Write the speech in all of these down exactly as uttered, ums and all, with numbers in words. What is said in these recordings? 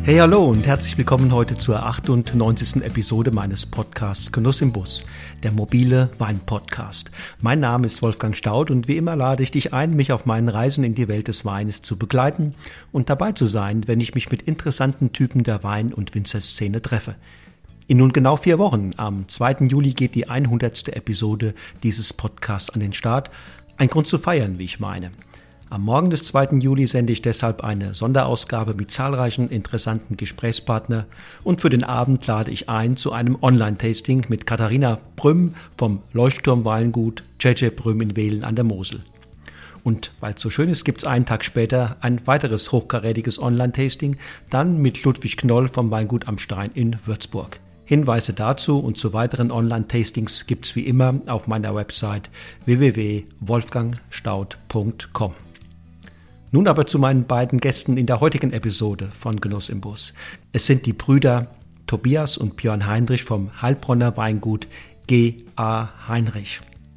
Hey, hallo und herzlich willkommen heute zur achtundneunzigsten Episode meines Podcasts Genuss im Bus, der mobile Wein-Podcast. Mein Name ist Wolfgang Staudt und wie immer lade ich dich ein, mich auf meinen Reisen in die Welt des Weines zu begleiten und dabei zu sein, wenn ich mich mit interessanten Typen der Wein- und Winzerszene treffe. In nun genau vier Wochen, am zweiten Juli, geht die hundertste Episode dieses Podcasts an den Start. Ein Grund zu feiern, wie ich meine. Am Morgen des zweiten Juli sende ich deshalb eine Sonderausgabe mit zahlreichen interessanten Gesprächspartnern und für den Abend lade ich ein zu einem Online-Tasting mit Katharina Brüm vom Leuchtturm Weingut J J Brüm in Wehlen an der Mosel. Und weil es so schön ist, gibt es einen Tag später ein weiteres hochkarätiges Online-Tasting, dann mit Ludwig Knoll vom Weingut am Stein in Würzburg. Hinweise dazu und zu weiteren Online-Tastings gibt's wie immer auf meiner Website w w w punkt wolfgang staudt punkt com. Nun aber zu meinen beiden Gästen in der heutigen Episode von Genuss im Bus. Es sind die Brüder Tobias und Björn Heinrich vom Heilbronner Weingut G A Heinrich.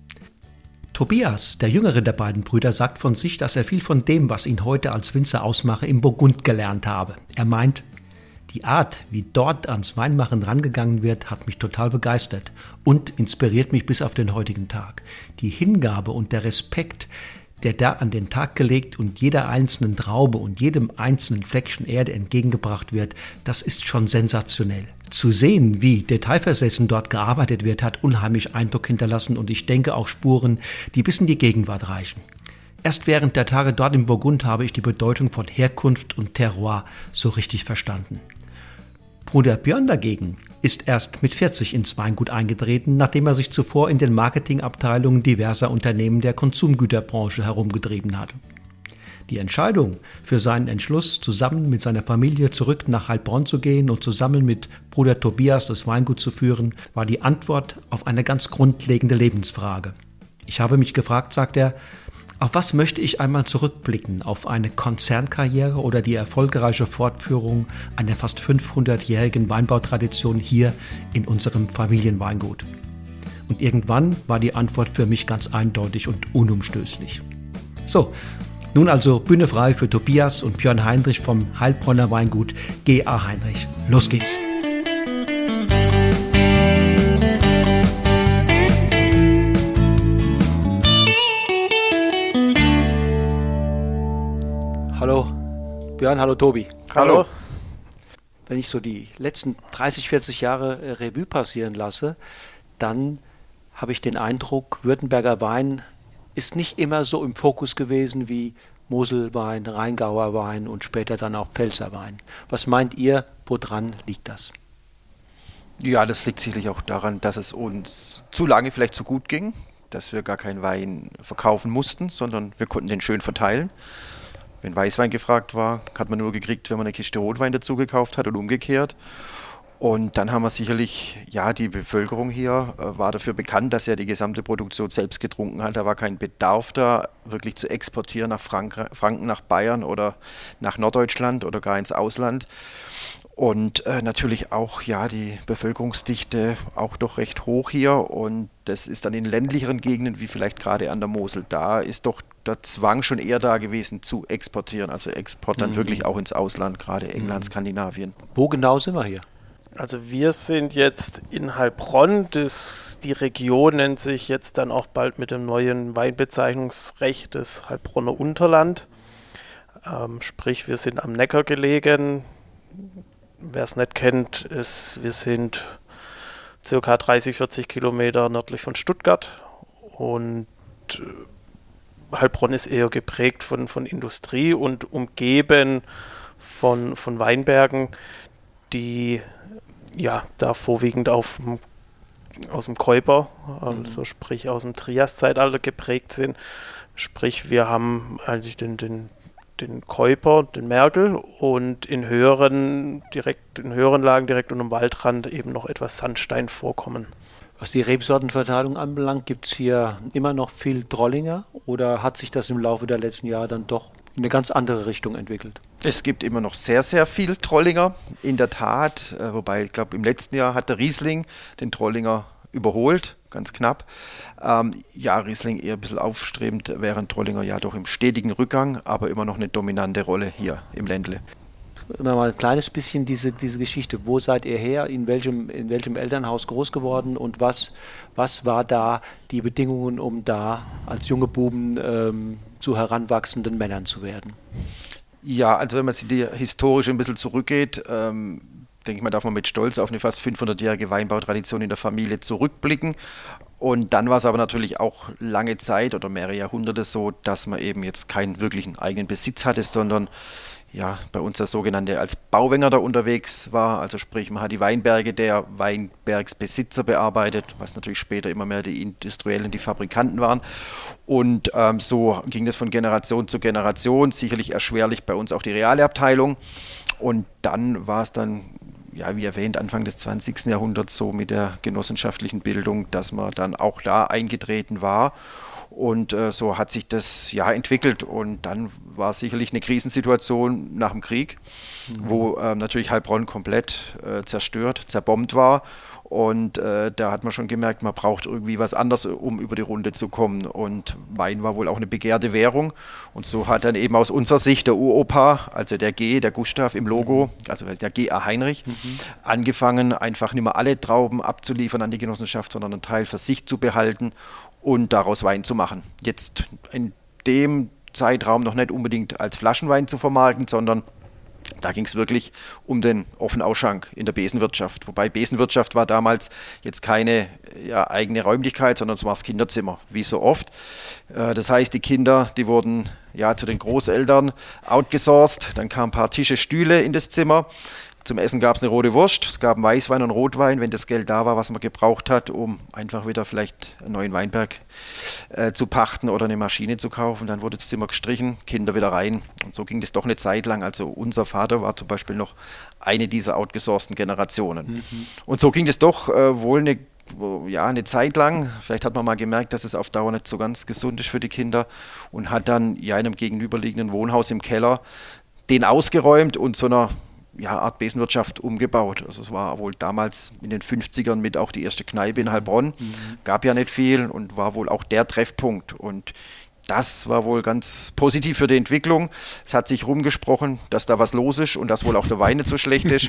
Tobias, der jüngere der beiden Brüder, sagt von sich, dass er viel von dem, was ihn heute als Winzer ausmache, im Burgund gelernt habe. Er meint, die Art, wie dort ans Weinmachen rangegangen wird, hat mich total begeistert und inspiriert mich bis auf den heutigen Tag. Die Hingabe und der Respekt, der da an den Tag gelegt und jeder einzelnen Traube und jedem einzelnen Fleckchen Erde entgegengebracht wird, das ist schon sensationell. Zu sehen, wie detailversessen dort gearbeitet wird, hat unheimlich Eindruck hinterlassen und ich denke auch Spuren, die bis in die Gegenwart reichen. Erst während der Tage dort im Burgund habe ich die Bedeutung von Herkunft und Terroir so richtig verstanden. Bruder Björn dagegen ist erst mit vierzig ins Weingut eingetreten, nachdem er sich zuvor in den Marketingabteilungen diverser Unternehmen der Konsumgüterbranche herumgetrieben hat. Die Entscheidung für seinen Entschluss, zusammen mit seiner Familie zurück nach Heilbronn zu gehen und zusammen mit Bruder Tobias das Weingut zu führen, war die Antwort auf eine ganz grundlegende Lebensfrage. Ich habe mich gefragt, sagt er, auf was möchte ich einmal zurückblicken? Auf eine Konzernkarriere oder die erfolgreiche Fortführung einer fast fünfhundertjährigen Weinbautradition hier in unserem Familienweingut? Und irgendwann war die Antwort für mich ganz eindeutig und unumstößlich. So, nun also Bühne frei für Tobias und Björn Heinrich vom Heilbronner Weingut G A Heinrich. Los geht's! Hallo Björn, hallo Tobi. Hallo. Wenn ich so die letzten dreißig, vierzig Jahre Revue passieren lasse, dann habe ich den Eindruck, Württemberger Wein ist nicht immer so im Fokus gewesen wie Moselwein, Rheingauer Wein und später dann auch Pfälzer Wein. Was meint ihr, woran liegt das? Ja, das liegt sicherlich auch daran, dass es uns zu lange vielleicht zu gut ging, dass wir gar keinen Wein verkaufen mussten, sondern wir konnten den schön verteilen. Wenn Weißwein gefragt war, hat man nur gekriegt, wenn man eine Kiste Rotwein dazu gekauft hat und umgekehrt. Und dann haben wir sicherlich, ja, die Bevölkerung hier äh, war dafür bekannt, dass er die gesamte Produktion selbst getrunken hat. Da war kein Bedarf da, wirklich zu exportieren nach Frank- Franken, nach Bayern oder nach Norddeutschland oder gar ins Ausland. Und äh, natürlich auch, ja, die Bevölkerungsdichte auch doch recht hoch hier. Und das ist dann in ländlicheren Gegenden, wie vielleicht gerade an der Mosel, da ist doch der Zwang schon eher da gewesen, zu exportieren. Also Export dann mhm. wirklich auch ins Ausland, gerade England, mhm. Skandinavien. Wo genau sind wir hier? Also wir sind jetzt in Heilbronn. Das, die Region nennt sich jetzt dann auch bald mit dem neuen Weinbezeichnungsrecht das Heilbronner Unterland. Ähm, sprich, wir sind am Neckar gelegen. Wer es nicht kennt, ist, wir sind ca. dreißig, vierzig Kilometer nördlich von Stuttgart und äh, Heilbronn ist eher geprägt von, von Industrie und umgeben von, von Weinbergen, die ja da vorwiegend auf, aus dem Keuper, also mhm. sprich aus dem Triaszeitalter geprägt sind. Sprich, wir haben eigentlich den, den den Keuper, den Mergel und in höheren, direkt, in höheren Lagen direkt unter dem Waldrand eben noch etwas Sandstein vorkommen. Was die Rebsortenverteilung anbelangt, gibt es hier immer noch viel Trollinger oder hat sich das im Laufe der letzten Jahre dann doch in eine ganz andere Richtung entwickelt? Es gibt immer noch sehr, sehr viel Trollinger, in der Tat, äh, wobei ich glaube im letzten Jahr hat der Riesling den Trollinger überholt, ganz knapp. Ähm, ja, Riesling eher ein bisschen aufstrebend, während Trollinger ja doch im stetigen Rückgang, aber immer noch eine dominante Rolle hier im Ländle. mal ein kleines bisschen diese, diese Geschichte. Wo seid ihr her? In welchem, in welchem Elternhaus groß geworden? Und was, was war da die Bedingungen, um da als junge Buben ähm, zu heranwachsenden Männern zu werden? Ja, also wenn man sich die historisch ein bisschen zurückgeht, ähm, denke ich mal, darf man mit Stolz auf eine fast fünfhundertjährige Weinbautradition in der Familie zurückblicken. Und dann war es aber natürlich auch lange Zeit oder mehrere Jahrhunderte so, dass man eben jetzt keinen wirklichen eigenen Besitz hatte, sondern ja, bei uns das sogenannte als Bauwenger da unterwegs war. Also sprich, man hat die Weinberge der Weinbergsbesitzer bearbeitet, was natürlich später immer mehr die Industriellen, die Fabrikanten waren. Und ähm, so ging das von Generation zu Generation, sicherlich erschwerlich bei uns auch die reale Abteilung. Und dann war es dann, ja, wie erwähnt, Anfang des zwanzigsten Jahrhunderts so mit der genossenschaftlichen Bildung, dass man dann auch da eingetreten war. Und äh, so hat sich das ja entwickelt. Und dann war es sicherlich eine Krisensituation nach dem Krieg, mhm. wo äh, natürlich Heilbronn komplett äh, zerstört, zerbombt war. Und äh, da hat man schon gemerkt, man braucht irgendwie was anderes, um über die Runde zu kommen. Und Wein war wohl auch eine begehrte Währung. Und so hat dann eben aus unserer Sicht der Uropa, also der G, der Gustav im Logo, also der G A Heinrich, mhm. angefangen, einfach nicht mehr alle Trauben abzuliefern an die Genossenschaft, sondern einen Teil für sich zu behalten und daraus Wein zu machen. Jetzt in dem Zeitraum noch nicht unbedingt als Flaschenwein zu vermarkten, sondern da ging es wirklich um den Offenausschank in der Besenwirtschaft. Wobei Besenwirtschaft war damals jetzt keine ja, eigene Räumlichkeit, sondern es war das Kinderzimmer, wie so oft. Äh, das heißt, die Kinder, die wurden ja zu den Großeltern outgesourced. Dann kamen ein paar Tische, Stühle in das Zimmer. Zum Essen gab es eine rote Wurst, es gab einen Weißwein und Rotwein, wenn das Geld da war, was man gebraucht hat, um einfach wieder vielleicht einen neuen Weinberg äh, zu pachten oder eine Maschine zu kaufen. Dann wurde das Zimmer gestrichen, Kinder wieder rein. Und so ging das doch eine Zeit lang. Also unser Vater war zum Beispiel noch eine dieser outgesourcten Generationen. Mhm. Und so ging das doch äh, wohl eine, ja, eine Zeit lang. Vielleicht hat man mal gemerkt, dass es auf Dauer nicht so ganz gesund ist für die Kinder und hat dann ja in einem gegenüberliegenden Wohnhaus im Keller den ausgeräumt und so einer ja, Art Besenwirtschaft umgebaut. Also es war wohl damals in den fünfzigern mit auch die erste Kneipe in Heilbronn. Mhm. Gab ja nicht viel und war wohl auch der Treffpunkt. Und das war wohl ganz positiv für die Entwicklung. Es hat sich rumgesprochen, dass da was los ist und dass wohl auch der Wein nicht so schlecht ist.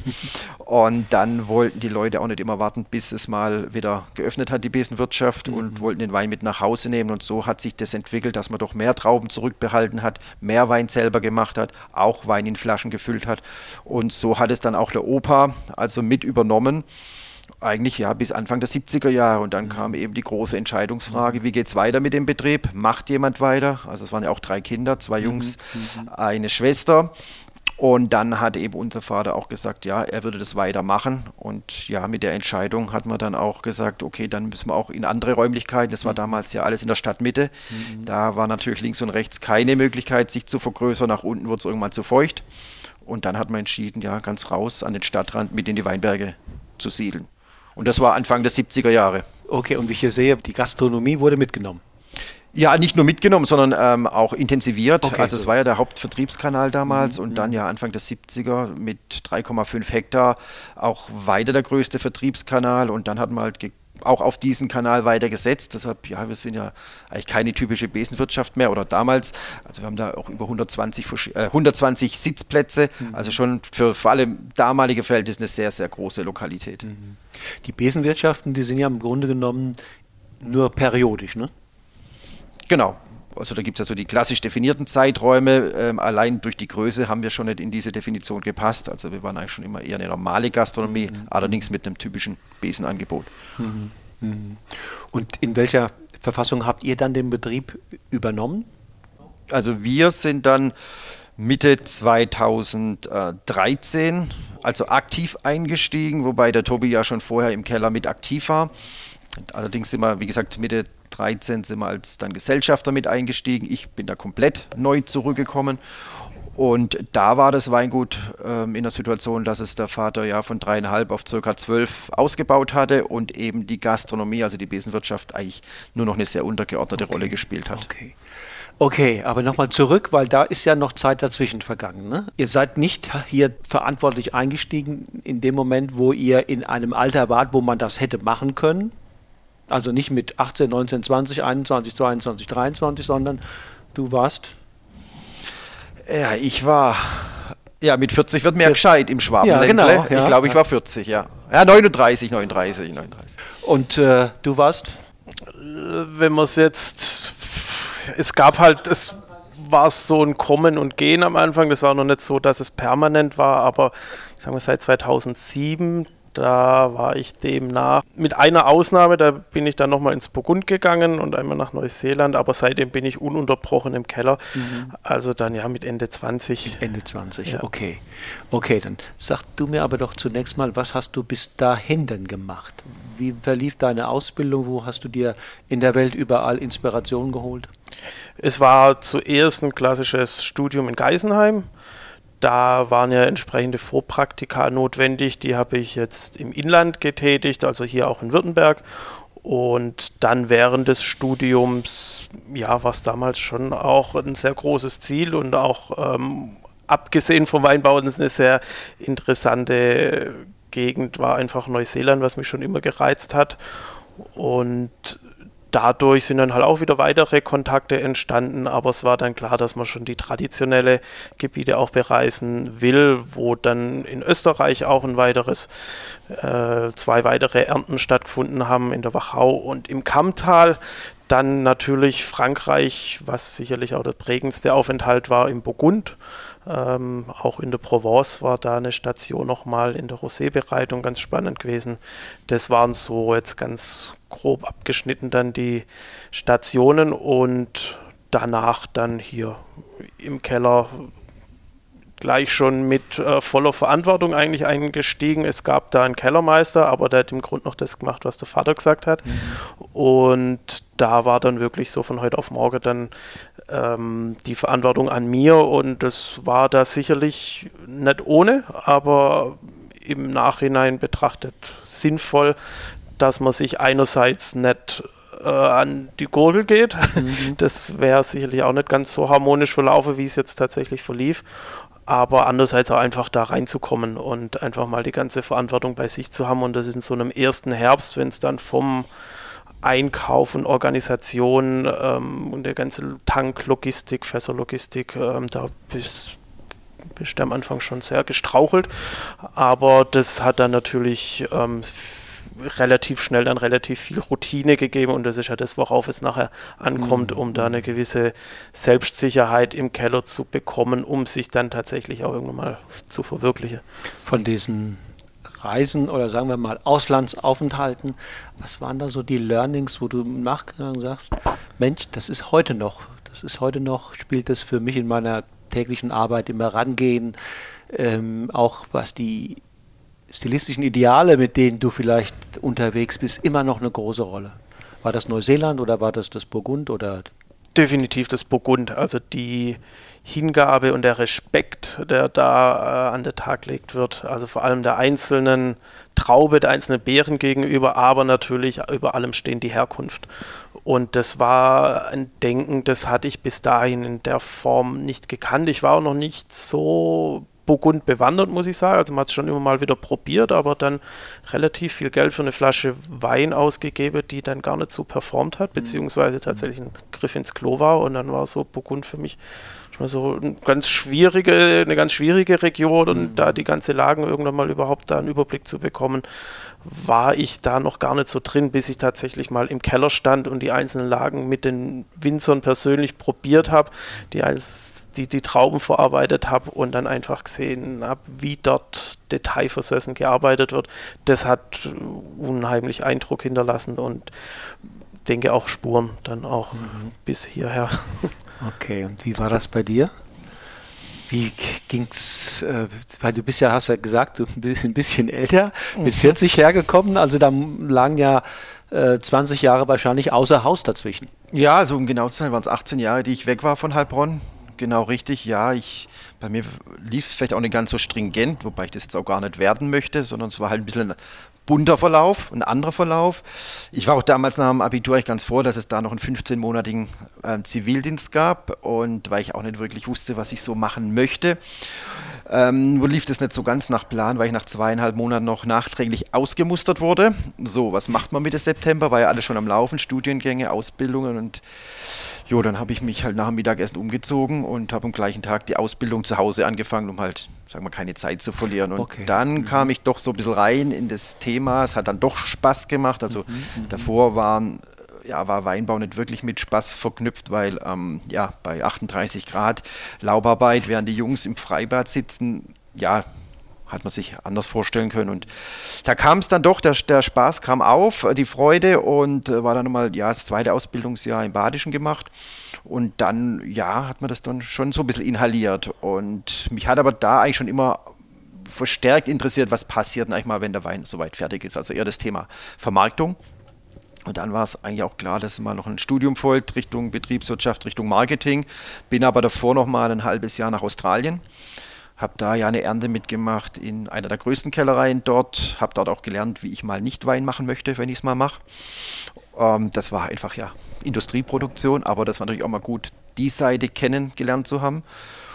Und dann wollten die Leute auch nicht immer warten, bis es mal wieder geöffnet hat, die Besenwirtschaft, mhm. und wollten den Wein mit nach Hause nehmen. Und so hat sich das entwickelt, dass man doch mehr Trauben zurückbehalten hat, mehr Wein selber gemacht hat, auch Wein in Flaschen gefüllt hat. Und so hat es dann auch der Opa also mit übernommen. Eigentlich ja bis Anfang der siebziger Jahre und dann mhm. kam eben die große Entscheidungsfrage, wie geht es weiter mit dem Betrieb? Macht jemand weiter? Also es waren ja auch drei Kinder, zwei Jungs, mhm. eine Schwester. Und dann hat eben unser Vater auch gesagt, ja, er würde das weitermachen. Und ja, mit der Entscheidung hat man dann auch gesagt, okay, dann müssen wir auch in andere Räumlichkeiten. Das war damals ja alles in der Stadtmitte. Mhm. Da war natürlich links und rechts keine Möglichkeit, sich zu vergrößern. Nach unten wurde es irgendwann zu feucht. Und dann hat man entschieden, ja, ganz raus an den Stadtrand mit in die Weinberge zu siedeln. Und das war Anfang der siebziger Jahre. Okay, und wie ich hier sehe, die Gastronomie wurde mitgenommen. Ja, nicht nur mitgenommen, sondern ähm, auch intensiviert. Okay, also es war ja der Hauptvertriebskanal damals, mhm. und dann ja Anfang der siebziger mit drei Komma fünf Hektar auch weiter der größte Vertriebskanal. Und dann hat man halt ge- auch auf diesen Kanal weiter gesetzt. Deshalb, ja, wir sind ja eigentlich keine typische Besenwirtschaft mehr oder damals. Also wir haben da auch über hundertzwanzig, äh, hundertzwanzig Sitzplätze, mhm. also schon für, für alle damalige Verhältnisse eine sehr, sehr große Lokalität. Mhm. Die Besenwirtschaften, die sind ja im Grunde genommen nur periodisch, ne? Genau. Also da gibt es ja so die klassisch definierten Zeiträume. Ähm, allein durch die Größe haben wir schon nicht in diese Definition gepasst. Also wir waren eigentlich schon immer eher eine normale Gastronomie, mhm. allerdings mit einem typischen Besenangebot. Mhm. Mhm. Und in welcher Verfassung habt ihr dann den Betrieb übernommen? Also wir sind dann Mitte zweitausenddreizehn also aktiv eingestiegen, wobei der Tobi ja schon vorher im Keller mit aktiv war. Allerdings sind wir, wie gesagt, Mitte dreizehn sind wir als dann Gesellschafter mit eingestiegen. Ich bin da komplett neu zurückgekommen. Und da war das Weingut ähm, in der Situation, dass es der Vater ja von dreieinhalb auf circa zwölf ausgebaut hatte und eben die Gastronomie, also die Besenwirtschaft, eigentlich nur noch eine sehr untergeordnete okay. Rolle gespielt hat. Okay. Okay, aber nochmal zurück, weil da ist ja noch Zeit dazwischen vergangen, ne? Ihr seid nicht hier verantwortlich eingestiegen in dem Moment, wo ihr in einem Alter wart, wo man das hätte machen können. Also nicht mit achtzehn, neunzehn, zwanzig, einundzwanzig, zweiundzwanzig, dreiundzwanzig, sondern du warst... Ja, ich war Ja, mit vierzig wird mehr gescheit im Schwabenländle. Ja, genau, ja. Ich glaube, ich war vierzig, ja. Ja, neununddreißig, neununddreißig, neununddreißig. Und äh, du warst? Wenn man es jetzt, es gab halt, es war so ein Kommen und Gehen am Anfang, das war noch nicht so, dass es permanent war, aber ich sage mal seit zweitausendsieben, da war ich demnach, mit einer Ausnahme, da bin ich dann nochmal ins Burgund gegangen und einmal nach Neuseeland, aber seitdem bin ich ununterbrochen im Keller, mhm. also dann ja mit Ende zwanzig. Mit Ende zwanzig, ja. Okay. Okay, dann sag du mir aber doch zunächst mal, was hast du bis dahin denn gemacht? Wie verlief deine Ausbildung? Wo hast du dir in der Welt überall Inspiration geholt? Es war zuerst ein klassisches Studium in Geisenheim. Da waren ja entsprechende Vorpraktika notwendig. Die habe ich jetzt im Inland getätigt, also hier auch in Württemberg. Und dann während des Studiums, ja, war es damals schon auch ein sehr großes Ziel und auch ähm, abgesehen vom Weinbau, das ist eine sehr interessante Gegend, war einfach Neuseeland, was mich schon immer gereizt hat. Und dadurch sind dann halt auch wieder weitere Kontakte entstanden, aber es war dann klar, dass man schon die traditionelle Gebiete auch bereisen will, wo dann in Österreich auch ein weiteres, äh, zwei weitere Ernten stattgefunden haben, in der Wachau und im Kammtal. Dann natürlich Frankreich, was sicherlich auch der prägendste Aufenthalt war, im Burgund. Ähm, auch in der Provence war da eine Station nochmal in der Rosé-Bereitung ganz spannend gewesen. Das waren so jetzt ganz grob abgeschnitten dann die Stationen und danach dann hier im Keller gleich schon mit äh, voller Verantwortung eigentlich eingestiegen. Es gab da einen Kellermeister, aber der hat im Grunde noch das gemacht, was der Vater gesagt hat. Mhm. Und da war dann wirklich so von heute auf morgen dann ähm, die Verantwortung an mir und das war da sicherlich nicht ohne, aber im Nachhinein betrachtet sinnvoll, dass man sich einerseits nicht äh, an die Gurgel geht. Mhm. Das wäre sicherlich auch nicht ganz so harmonisch verlaufen, wie es jetzt tatsächlich verlief. Aber andererseits auch einfach da reinzukommen und einfach mal die ganze Verantwortung bei sich zu haben. Und das ist in so einem ersten Herbst, wenn es dann vom Einkauf und Organisation ähm, und der ganze Tanklogistik, Fässerlogistik, ähm, da bist bist du am Anfang schon sehr gestrauchelt. Aber das hat dann natürlich ähm, relativ schnell dann relativ viel Routine gegeben und das ist ja das, worauf es nachher ankommt, um da eine gewisse Selbstsicherheit im Keller zu bekommen, um sich dann tatsächlich auch irgendwann mal zu verwirklichen. Von diesen Reisen oder sagen wir mal Auslandsaufenthalten, was waren da so die Learnings, wo du im Nachgang sagst, Mensch, das ist heute noch, das ist heute noch, spielt das für mich in meiner täglichen Arbeit immer rangehen, ähm, auch was die stilistischen Ideale, mit denen du vielleicht unterwegs bist, immer noch eine große Rolle. War das Neuseeland oder war das das Burgund oder? Definitiv das Burgund, also die Hingabe und der Respekt, der da äh, an den Tag gelegt wird, also vor allem der einzelnen Traube, der einzelnen Beeren gegenüber, aber natürlich über allem stehen die Herkunft. Und das war ein Denken, das hatte ich bis dahin in der Form nicht gekannt. Ich war auch noch nicht so Burgund bewandert, muss ich sagen. Also man hat es schon immer mal wieder probiert, aber dann relativ viel Geld für eine Flasche Wein ausgegeben, die dann gar nicht so performt hat, beziehungsweise tatsächlich ein Griff ins Klo war. Und dann war so Burgund für mich schon so eine ganz schwierige, eine ganz schwierige Region und mhm. da die ganze Lagen irgendwann mal überhaupt da einen Überblick zu bekommen, war ich da noch gar nicht so drin, bis ich tatsächlich mal im Keller stand und die einzelnen Lagen mit den Winzern persönlich probiert habe, die als die die Trauben verarbeitet habe und dann einfach gesehen habe, wie dort detailversessen gearbeitet wird. Das hat unheimlich Eindruck hinterlassen und denke auch Spuren dann auch mhm. bis hierher. Okay, und wie war das bei dir? Wie ging's, äh, weil du bist ja, hast ja gesagt, du bist ein bisschen älter, mit vierzig hergekommen, also da lagen ja äh, zwanzig Jahre wahrscheinlich außer Haus dazwischen. Ja, also um genau zu sein, waren es achtzehn Jahre, die ich weg war von Heilbronn. Genau richtig, ja, ich, bei mir lief es vielleicht auch nicht ganz so stringent, wobei ich das jetzt auch gar nicht werden möchte, sondern es war halt ein bisschen ein bunter Verlauf, ein anderer Verlauf. Ich war auch damals nach dem Abitur eigentlich ganz froh, dass es da noch einen fünfzehnmonatigen äh, Zivildienst gab und weil ich auch nicht wirklich wusste, was ich so machen möchte. Ähm, nur lief das nicht so ganz nach Plan, weil ich nach zweieinhalb Monaten noch nachträglich ausgemustert wurde. So, was macht man Mitte September? War ja alles schon am Laufen, Studiengänge, Ausbildungen und jo, dann habe ich mich halt nach dem Mittagessen umgezogen und habe am gleichen Tag die Ausbildung zu Hause angefangen, um halt sagen wir, keine Zeit zu verlieren. Und Okay. dann Mhm. kam ich doch so ein bisschen rein in das Thema. Es hat dann doch Spaß gemacht. Also Mhm. davor waren, ja, war Weinbau nicht wirklich mit Spaß verknüpft, weil ähm, ja, bei achtunddreißig Grad Laubarbeit, während die Jungs im Freibad sitzen, ja, hat man sich anders vorstellen können. Und da kam es dann doch, der, der Spaß kam auf, die Freude, und äh, war dann nochmal ja, das zweite Ausbildungsjahr im Badischen gemacht. Und dann, ja, hat man das dann schon so ein bisschen inhaliert. Und mich hat aber da eigentlich schon immer verstärkt interessiert, was passiert eigentlich mal, wenn der Wein soweit fertig ist. Also eher das Thema Vermarktung. Und dann war es eigentlich auch klar, dass mal noch ein Studium folgt, Richtung Betriebswirtschaft, Richtung Marketing. Bin aber davor noch mal ein halbes Jahr nach Australien. Habe da ja eine Ernte mitgemacht in einer der größten Kellereien dort. Habe dort auch gelernt, wie ich mal nicht Wein machen möchte, wenn ich es mal mache. Ähm, das war einfach ja Industrieproduktion, aber das war natürlich auch mal gut, die Seite kennengelernt zu haben.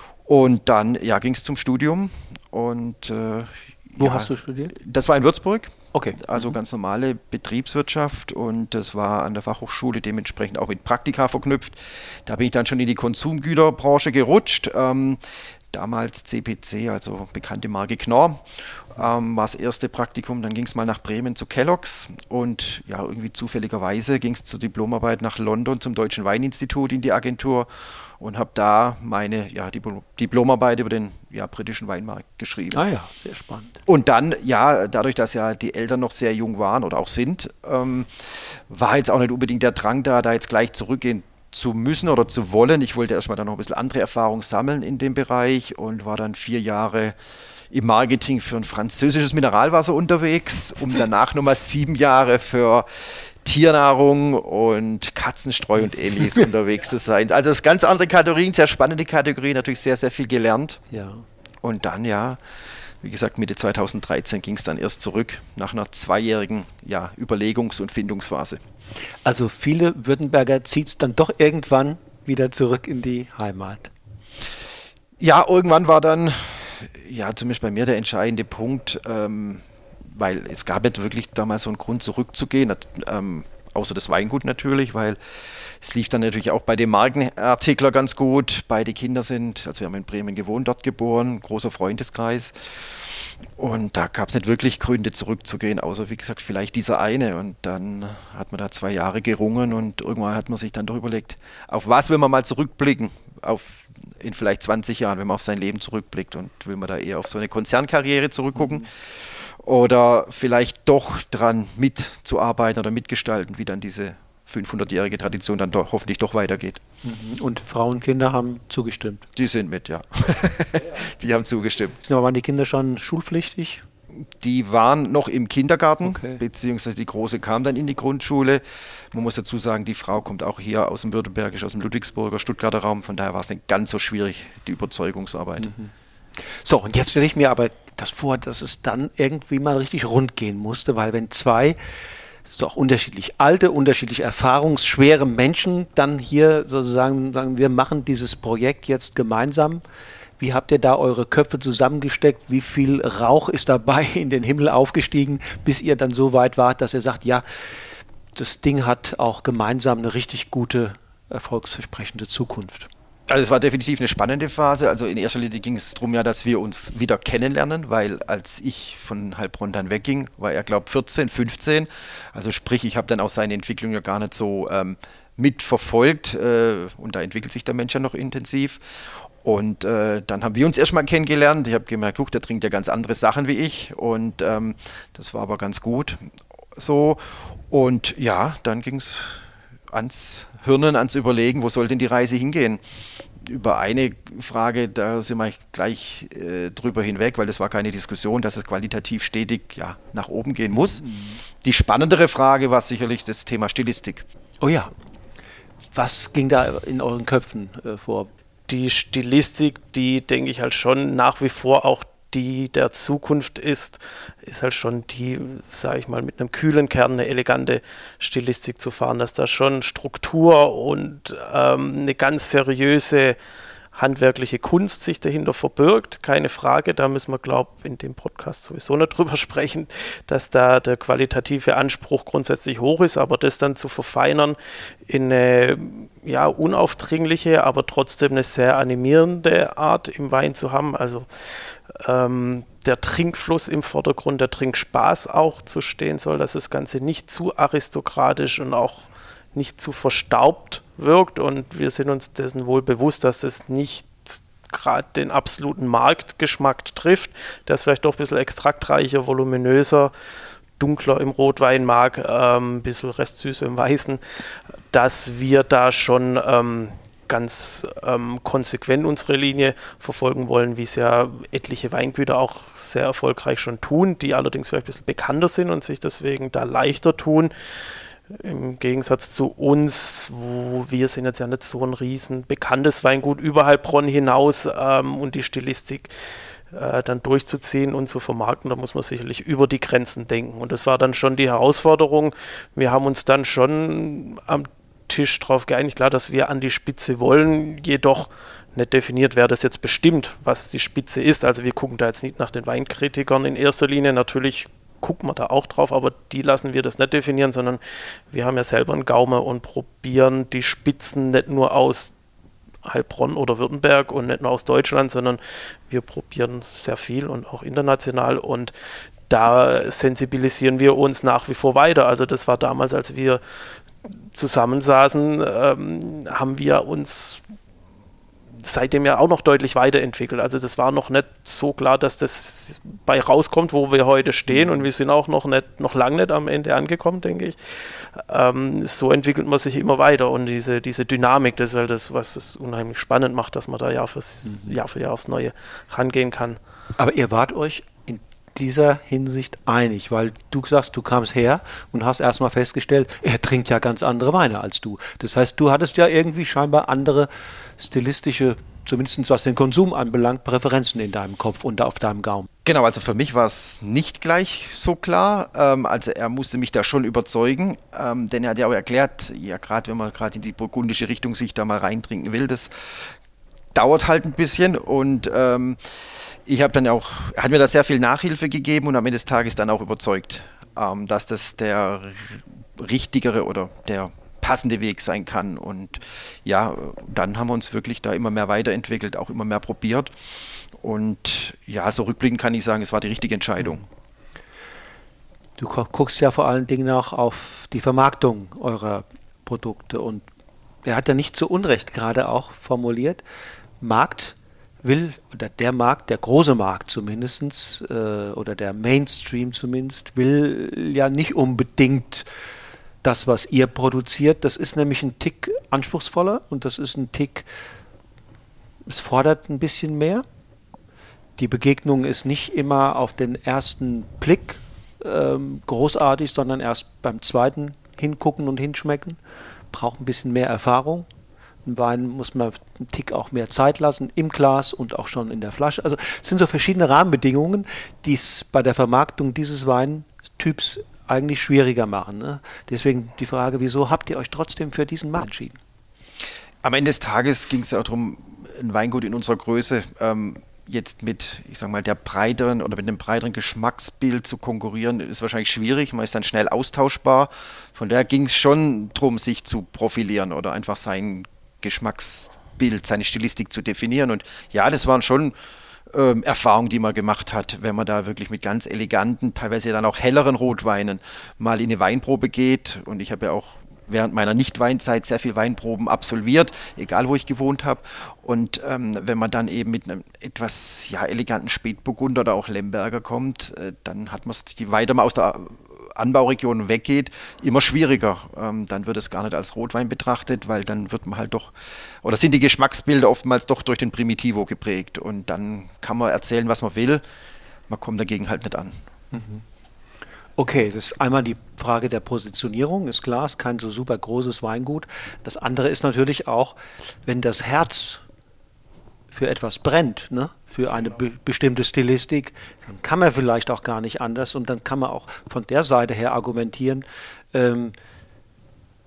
Und dann ja, ging es zum Studium. Und, äh, Wo ja, hast du studiert? Das war in Würzburg. Okay. Also Mhm. ganz normale Betriebswirtschaft, und das war an der Fachhochschule dementsprechend auch mit Praktika verknüpft. Da bin ich dann schon in die Konsumgüterbranche gerutscht. Ähm, damals C P C, also bekannte Marke Knorr, ähm, war das erste Praktikum. Dann ging es mal nach Bremen zu Kellogg's, und ja, irgendwie zufälligerweise ging es zur Diplomarbeit nach London zum Deutschen Weininstitut in die Agentur und habe da meine ja, Dipl- Diplomarbeit über den ja, britischen Weinmarkt geschrieben. Ah ja, sehr spannend. Und dann, ja, dadurch, dass ja die Eltern noch sehr jung waren oder auch sind, ähm, war jetzt auch nicht unbedingt der Drang da, da jetzt gleich zurückgehen zu müssen oder zu wollen. Ich wollte erstmal dann noch ein bisschen andere Erfahrung sammeln in dem Bereich und war dann vier Jahre im Marketing für ein französisches Mineralwasser unterwegs, um danach nochmal sieben Jahre für Tiernahrung und Katzenstreu und ähnliches unterwegs zu sein. Also das ganz andere Kategorien, sehr spannende Kategorien, natürlich sehr, sehr viel gelernt. Ja. Und dann, ja, wie gesagt, Mitte zweitausenddreizehn ging es dann erst zurück, nach einer zweijährigen ja, Überlegungs- und Findungsphase. Also viele Württemberger zieht es dann doch irgendwann wieder zurück in die Heimat. Ja, irgendwann war dann, ja, zumindest bei mir der entscheidende Punkt, ähm, weil es gab nicht wirklich damals so einen Grund zurückzugehen, ähm, außer das Weingut natürlich, weil es lief dann natürlich auch bei dem Markenartikler ganz gut. Beide Kinder sind, also wir haben in Bremen gewohnt, dort geboren, großer Freundeskreis. Und da gab es nicht wirklich Gründe zurückzugehen, außer wie gesagt vielleicht dieser eine. Und dann hat man da zwei Jahre gerungen und irgendwann hat man sich dann doch überlegt, auf was will man mal zurückblicken, auf in vielleicht zwanzig Jahren, wenn man auf sein Leben zurückblickt, und will man da eher auf so eine Konzernkarriere zurückgucken. Mhm. Oder vielleicht doch dran mitzuarbeiten oder mitgestalten, wie dann diese fünfhundertjährige Tradition dann doch, hoffentlich doch weitergeht. Und Frauen und Kinder haben zugestimmt? Die sind mit, ja. Die haben zugestimmt. Waren die Kinder schon schulpflichtig? Die waren noch im Kindergarten, okay. Beziehungsweise die Große kam dann in die Grundschule. Man muss dazu sagen, die Frau kommt auch hier aus dem Württembergisch, aus dem Ludwigsburger, Stuttgarter Raum. Von daher war es nicht ganz so schwierig, die Überzeugungsarbeit. Mhm. So, und jetzt stelle ich mir aber das vor, dass es dann irgendwie mal richtig rund gehen musste, weil wenn zwei so auch unterschiedlich alte, unterschiedlich erfahrungsschwere Menschen dann hier sozusagen sagen, wir machen dieses Projekt jetzt gemeinsam. Wie habt ihr da eure Köpfe zusammengesteckt? Wie viel Rauch ist dabei in den Himmel aufgestiegen, bis ihr dann so weit wart, dass ihr sagt, ja, das Ding hat auch gemeinsam eine richtig gute, erfolgsversprechende Zukunft? Also es war definitiv eine spannende Phase. Also in erster Linie ging es darum, ja, dass wir uns wieder kennenlernen, weil als ich von Heilbronn dann wegging, war er, glaube ich, vierzehn, fünfzehn. Also sprich, ich habe dann auch seine Entwicklung ja gar nicht so ähm, mitverfolgt, äh, und da entwickelt sich der Mensch ja noch intensiv. Und äh, dann haben wir uns erstmal kennengelernt. Ich habe gemerkt, guck, der trinkt ja ganz andere Sachen wie ich, und ähm, das war aber ganz gut so. Und ja, dann ging es ans Hirnen, ans Überlegen, wo soll denn die Reise hingehen? Über eine Frage, da sind wir gleich äh, drüber hinweg, weil das war keine Diskussion, dass es qualitativ stetig ja, nach oben gehen muss. Mhm. Die spannendere Frage war sicherlich das Thema Stilistik. Oh ja, was ging da in euren Köpfen äh, vor? Die Stilistik, die, denke ich, halt schon nach wie vor auch die der Zukunft ist, ist halt schon die, sage ich mal, mit einem kühlen Kern eine elegante Stilistik zu fahren, dass da schon Struktur und ähm, eine ganz seriöse handwerkliche Kunst sich dahinter verbirgt, keine Frage. Da müssen wir, glaube ich, in dem Podcast sowieso nicht drüber sprechen, dass da der qualitative Anspruch grundsätzlich hoch ist, aber das dann zu verfeinern in eine ja, unaufdringliche, aber trotzdem eine sehr animierende Art im Wein zu haben, also ähm, der Trinkfluss im Vordergrund, der Trinkspaß auch zu stehen soll, dass das Ganze nicht zu aristokratisch und auch nicht zu verstaubt wirkt, und wir sind uns dessen wohl bewusst, dass das nicht gerade den absoluten Marktgeschmack trifft, der ist vielleicht doch ein bisschen extraktreicher, voluminöser, dunkler im Rotwein mag, ähm, ein bisschen Restsüße im Weißen, dass wir da schon ähm, ganz ähm, konsequent unsere Linie verfolgen wollen, wie es ja etliche Weingüter auch sehr erfolgreich schon tun, die allerdings vielleicht ein bisschen bekannter sind und sich deswegen da leichter tun. Im Gegensatz zu uns, wo wir sind jetzt ja nicht so ein riesen bekanntes Weingut über Heilbronn hinaus, ähm, und die Stilistik äh, dann durchzuziehen und zu vermarkten, da muss man sicherlich über die Grenzen denken. Und das war dann schon die Herausforderung. Wir haben uns dann schon am Tisch drauf geeinigt, klar, dass wir an die Spitze wollen, jedoch nicht definiert, wer das jetzt bestimmt, was die Spitze ist. Also wir gucken da jetzt nicht nach den Weinkritikern in erster Linie, natürlich gucken wir da auch drauf, aber die lassen wir das nicht definieren, sondern wir haben ja selber einen Gaumen und probieren die Spitzen nicht nur aus Heilbronn oder Württemberg und nicht nur aus Deutschland, sondern wir probieren sehr viel und auch international, und da sensibilisieren wir uns nach wie vor weiter. Also das war damals, als wir zusammensaßen, ähm, haben wir uns seitdem ja auch noch deutlich weiterentwickelt. Also das war noch nicht so klar, dass das bei rauskommt, wo wir heute stehen, und wir sind auch noch nicht, noch lange nicht am Ende angekommen, denke ich. Ähm, so entwickelt man sich immer weiter, und diese, diese Dynamik, das ist halt das, was es unheimlich spannend macht, dass man da Jahr, fürs, Jahr für Jahr aufs Neue rangehen kann. Aber ihr wart euch in dieser Hinsicht einig, weil du sagst, du kamst her und hast erstmal festgestellt, er trinkt ja ganz andere Weine als du. Das heißt, du hattest ja irgendwie scheinbar andere stilistische, zumindest was den Konsum anbelangt, Präferenzen in deinem Kopf und auf deinem Gaumen. Genau, also für mich war es nicht gleich so klar. Ähm, also er musste mich da schon überzeugen, ähm, denn er hat ja auch erklärt, ja gerade wenn man gerade in die burgundische Richtung sich da mal reintrinken will, das dauert halt ein bisschen, und ähm, ich habe dann auch, er hat mir da sehr viel Nachhilfe gegeben und am Ende des Tages dann auch überzeugt, ähm, dass das der richtigere oder der passende Weg sein kann. Und ja, dann haben wir uns wirklich da immer mehr weiterentwickelt, auch immer mehr probiert. Und ja, so rückblickend kann ich sagen, es war die richtige Entscheidung. Du guckst ja vor allen Dingen auch auf die Vermarktung eurer Produkte, und er hat ja nicht zu Unrecht gerade auch formuliert, Markt will, oder der Markt, der große Markt zumindest, äh, oder der Mainstream zumindest, will ja nicht unbedingt das, was ihr produziert. Das ist nämlich ein Tick anspruchsvoller, und das ist ein Tick, es fordert ein bisschen mehr. Die Begegnung ist nicht immer auf den ersten Blick ähm, großartig, sondern erst beim zweiten Hingucken und Hinschmecken. Braucht ein bisschen mehr Erfahrung. Ein Wein muss man einen Tick auch mehr Zeit lassen, im Glas und auch schon in der Flasche. Also es sind so verschiedene Rahmenbedingungen, die es bei der Vermarktung dieses Weintyps eigentlich schwieriger machen. Ne? Deswegen die Frage, wieso habt ihr euch trotzdem für diesen Markt entschieden? Am Ende des Tages ging es ja auch darum, ein Weingut in unserer Größe ähm, jetzt mit, ich sag mal, der breiteren oder mit einem breiteren Geschmacksbild zu konkurrieren, ist wahrscheinlich schwierig. Man ist dann schnell austauschbar. Von daher ging es schon darum, sich zu profilieren oder einfach sein Geschmacksbild, seine Stilistik zu definieren. Und ja, das waren schon ähm, Erfahrungen, die man gemacht hat, wenn man da wirklich mit ganz eleganten, teilweise dann auch helleren Rotweinen mal in eine Weinprobe geht. Und ich habe ja auch während meiner Nicht-Weinzeit sehr viel Weinproben absolviert, egal wo ich gewohnt habe. Und ähm, wenn man dann eben mit einem etwas ja, eleganten Spätburgunder oder auch Lemberger kommt, äh, dann hat man es, je weiter man aus der Anbauregion weggeht, immer schwieriger. Ähm, dann wird es gar nicht als Rotwein betrachtet, weil dann wird man halt doch, oder sind die Geschmacksbilder oftmals doch durch den Primitivo geprägt. Und dann kann man erzählen, was man will, man kommt dagegen halt nicht an. Mhm. Okay, das ist einmal die Frage der Positionierung, ist klar, ist kein so super großes Weingut. Das andere ist natürlich auch, wenn das Herz für etwas brennt, ne, für eine be- bestimmte Stilistik, dann kann man vielleicht auch gar nicht anders, und dann kann man auch von der Seite her argumentieren, ähm,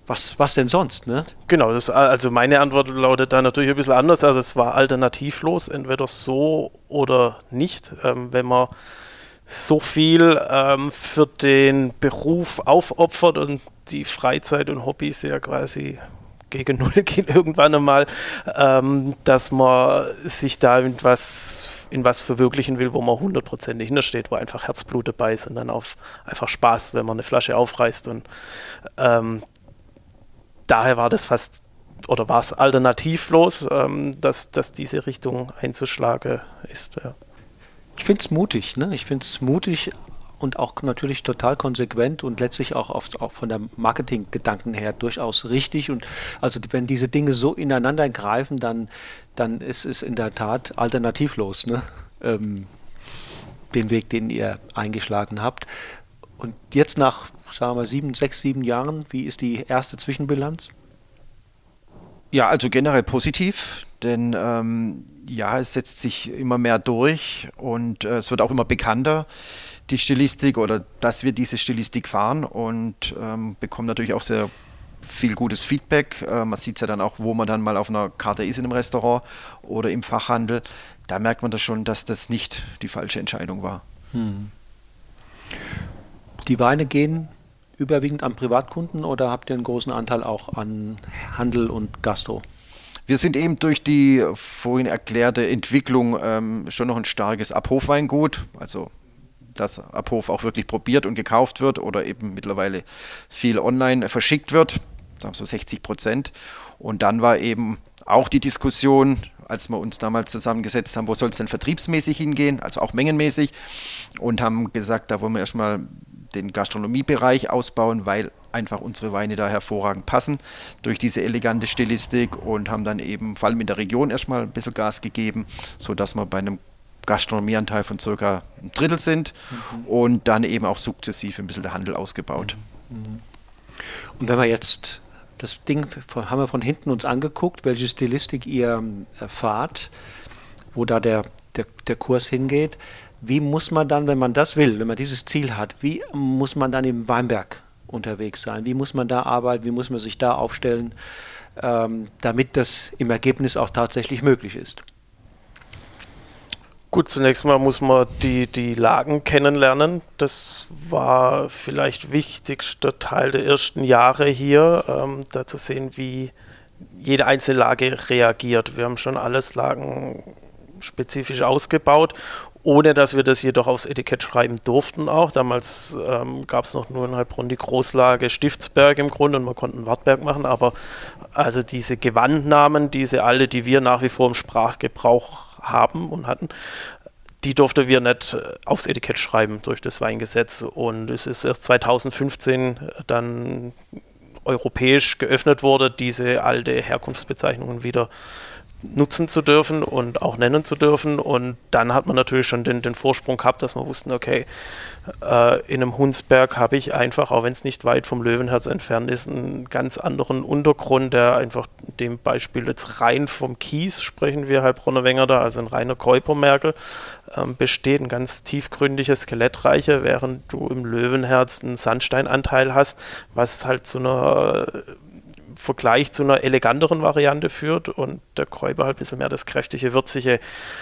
was, was denn sonst, ne? Genau, das, also meine Antwort lautet da natürlich ein bisschen anders. Also es war alternativlos, entweder so oder nicht. Ähm, wenn man so viel ähm, für den Beruf aufopfert und die Freizeit und Hobbys ja quasi gegen Null gehen irgendwann einmal, ähm, dass man sich da in was, in was verwirklichen will, wo man hundertprozentig hintersteht, wo einfach Herzblut dabei ist und dann auf einfach Spaß, wenn man eine Flasche aufreißt. Und ähm, daher war das fast, oder war es alternativlos, ähm, dass, dass diese Richtung einzuschlagen ist. Ja. Ich finde es mutig, ne? Ich finde es mutig und auch natürlich total konsequent und letztlich auch, oft, auch von der Marketinggedanken her durchaus richtig. Und also wenn diese Dinge so ineinander greifen, dann, dann ist es in der Tat alternativlos, ne? Ähm, den Weg, den ihr eingeschlagen habt. Und jetzt nach, sagen wir, sieben, sechs, sieben Jahren, wie ist die erste Zwischenbilanz? Ja, also generell positiv, denn ähm, ja, es setzt sich immer mehr durch und äh, es wird auch immer bekannter, die Stilistik oder dass wir diese Stilistik fahren und ähm, bekommen natürlich auch sehr viel gutes Feedback. Äh, man sieht es ja dann auch, wo man dann mal auf einer Karte ist in einem Restaurant oder im Fachhandel. Da merkt man das schon, dass das nicht die falsche Entscheidung war. Hm. Die Weine gehen überwiegend an Privatkunden oder habt ihr einen großen Anteil auch an Handel und Gastro? Wir sind eben durch die vorhin erklärte Entwicklung ähm, schon noch ein starkes Abhofweingut, also dass Abhof auch wirklich probiert und gekauft wird oder eben mittlerweile viel online verschickt wird, sagen wir so sechzig Prozent. Und dann war eben auch die Diskussion, als wir uns damals zusammengesetzt haben, wo soll es denn vertriebsmäßig hingehen, also auch mengenmäßig, und haben gesagt, da wollen wir erstmal den Gastronomiebereich ausbauen, weil einfach unsere Weine da hervorragend passen durch diese elegante Stilistik und haben dann eben vor allem in der Region erstmal ein bisschen Gas gegeben, sodass wir bei einem Gastronomieanteil von circa ein Drittel sind mhm. und dann eben auch sukzessive ein bisschen der Handel ausgebaut. Mhm. Und wenn wir jetzt das Ding, haben wir von hinten uns angeguckt, welche Stilistik ihr fahrt, wo da der, der, der Kurs hingeht. Wie muss man dann, wenn man das will, wenn man dieses Ziel hat, wie muss man dann im Weinberg unterwegs sein? Wie muss man da arbeiten? Wie muss man sich da aufstellen, ähm, damit das im Ergebnis auch tatsächlich möglich ist? Gut, zunächst mal muss man die, die Lagen kennenlernen. Das war vielleicht wichtigster Teil der ersten Jahre hier, ähm, da zu sehen, wie jede einzelne Lage reagiert. Wir haben schon alles lagenspezifisch ausgebaut, ohne dass wir das jedoch aufs Etikett schreiben durften auch. Damals ähm, gab es noch nur in Heilbronn die Großlage Stiftsberg im Grunde und man konnte einen Wartberg machen, aber also diese Gewandnamen, diese alte, die wir nach wie vor im Sprachgebrauch haben und hatten, die durften wir nicht aufs Etikett schreiben durch das Weingesetz. Und es ist erst zweitausendfünfzehn dann europäisch geöffnet wurde, diese alte Herkunftsbezeichnungen wieder nutzen zu dürfen und auch nennen zu dürfen. Und dann hat man natürlich schon den, den Vorsprung gehabt, dass man wussten, okay, äh, in einem Hunsberg habe ich einfach, auch wenn es nicht weit vom Löwenherz entfernt ist, einen ganz anderen Untergrund, der einfach in dem Beispiel jetzt rein vom Kies, sprechen wir Heilbronner Wenger da, also ein reiner Keupermerkel, ähm, besteht, ein ganz tiefgründiges, skelettreicher, während du im Löwenherz einen Sandsteinanteil hast, was halt zu einer Vergleich zu einer eleganteren Variante führt und der Kräuber halt ein bisschen mehr das kräftige, würzige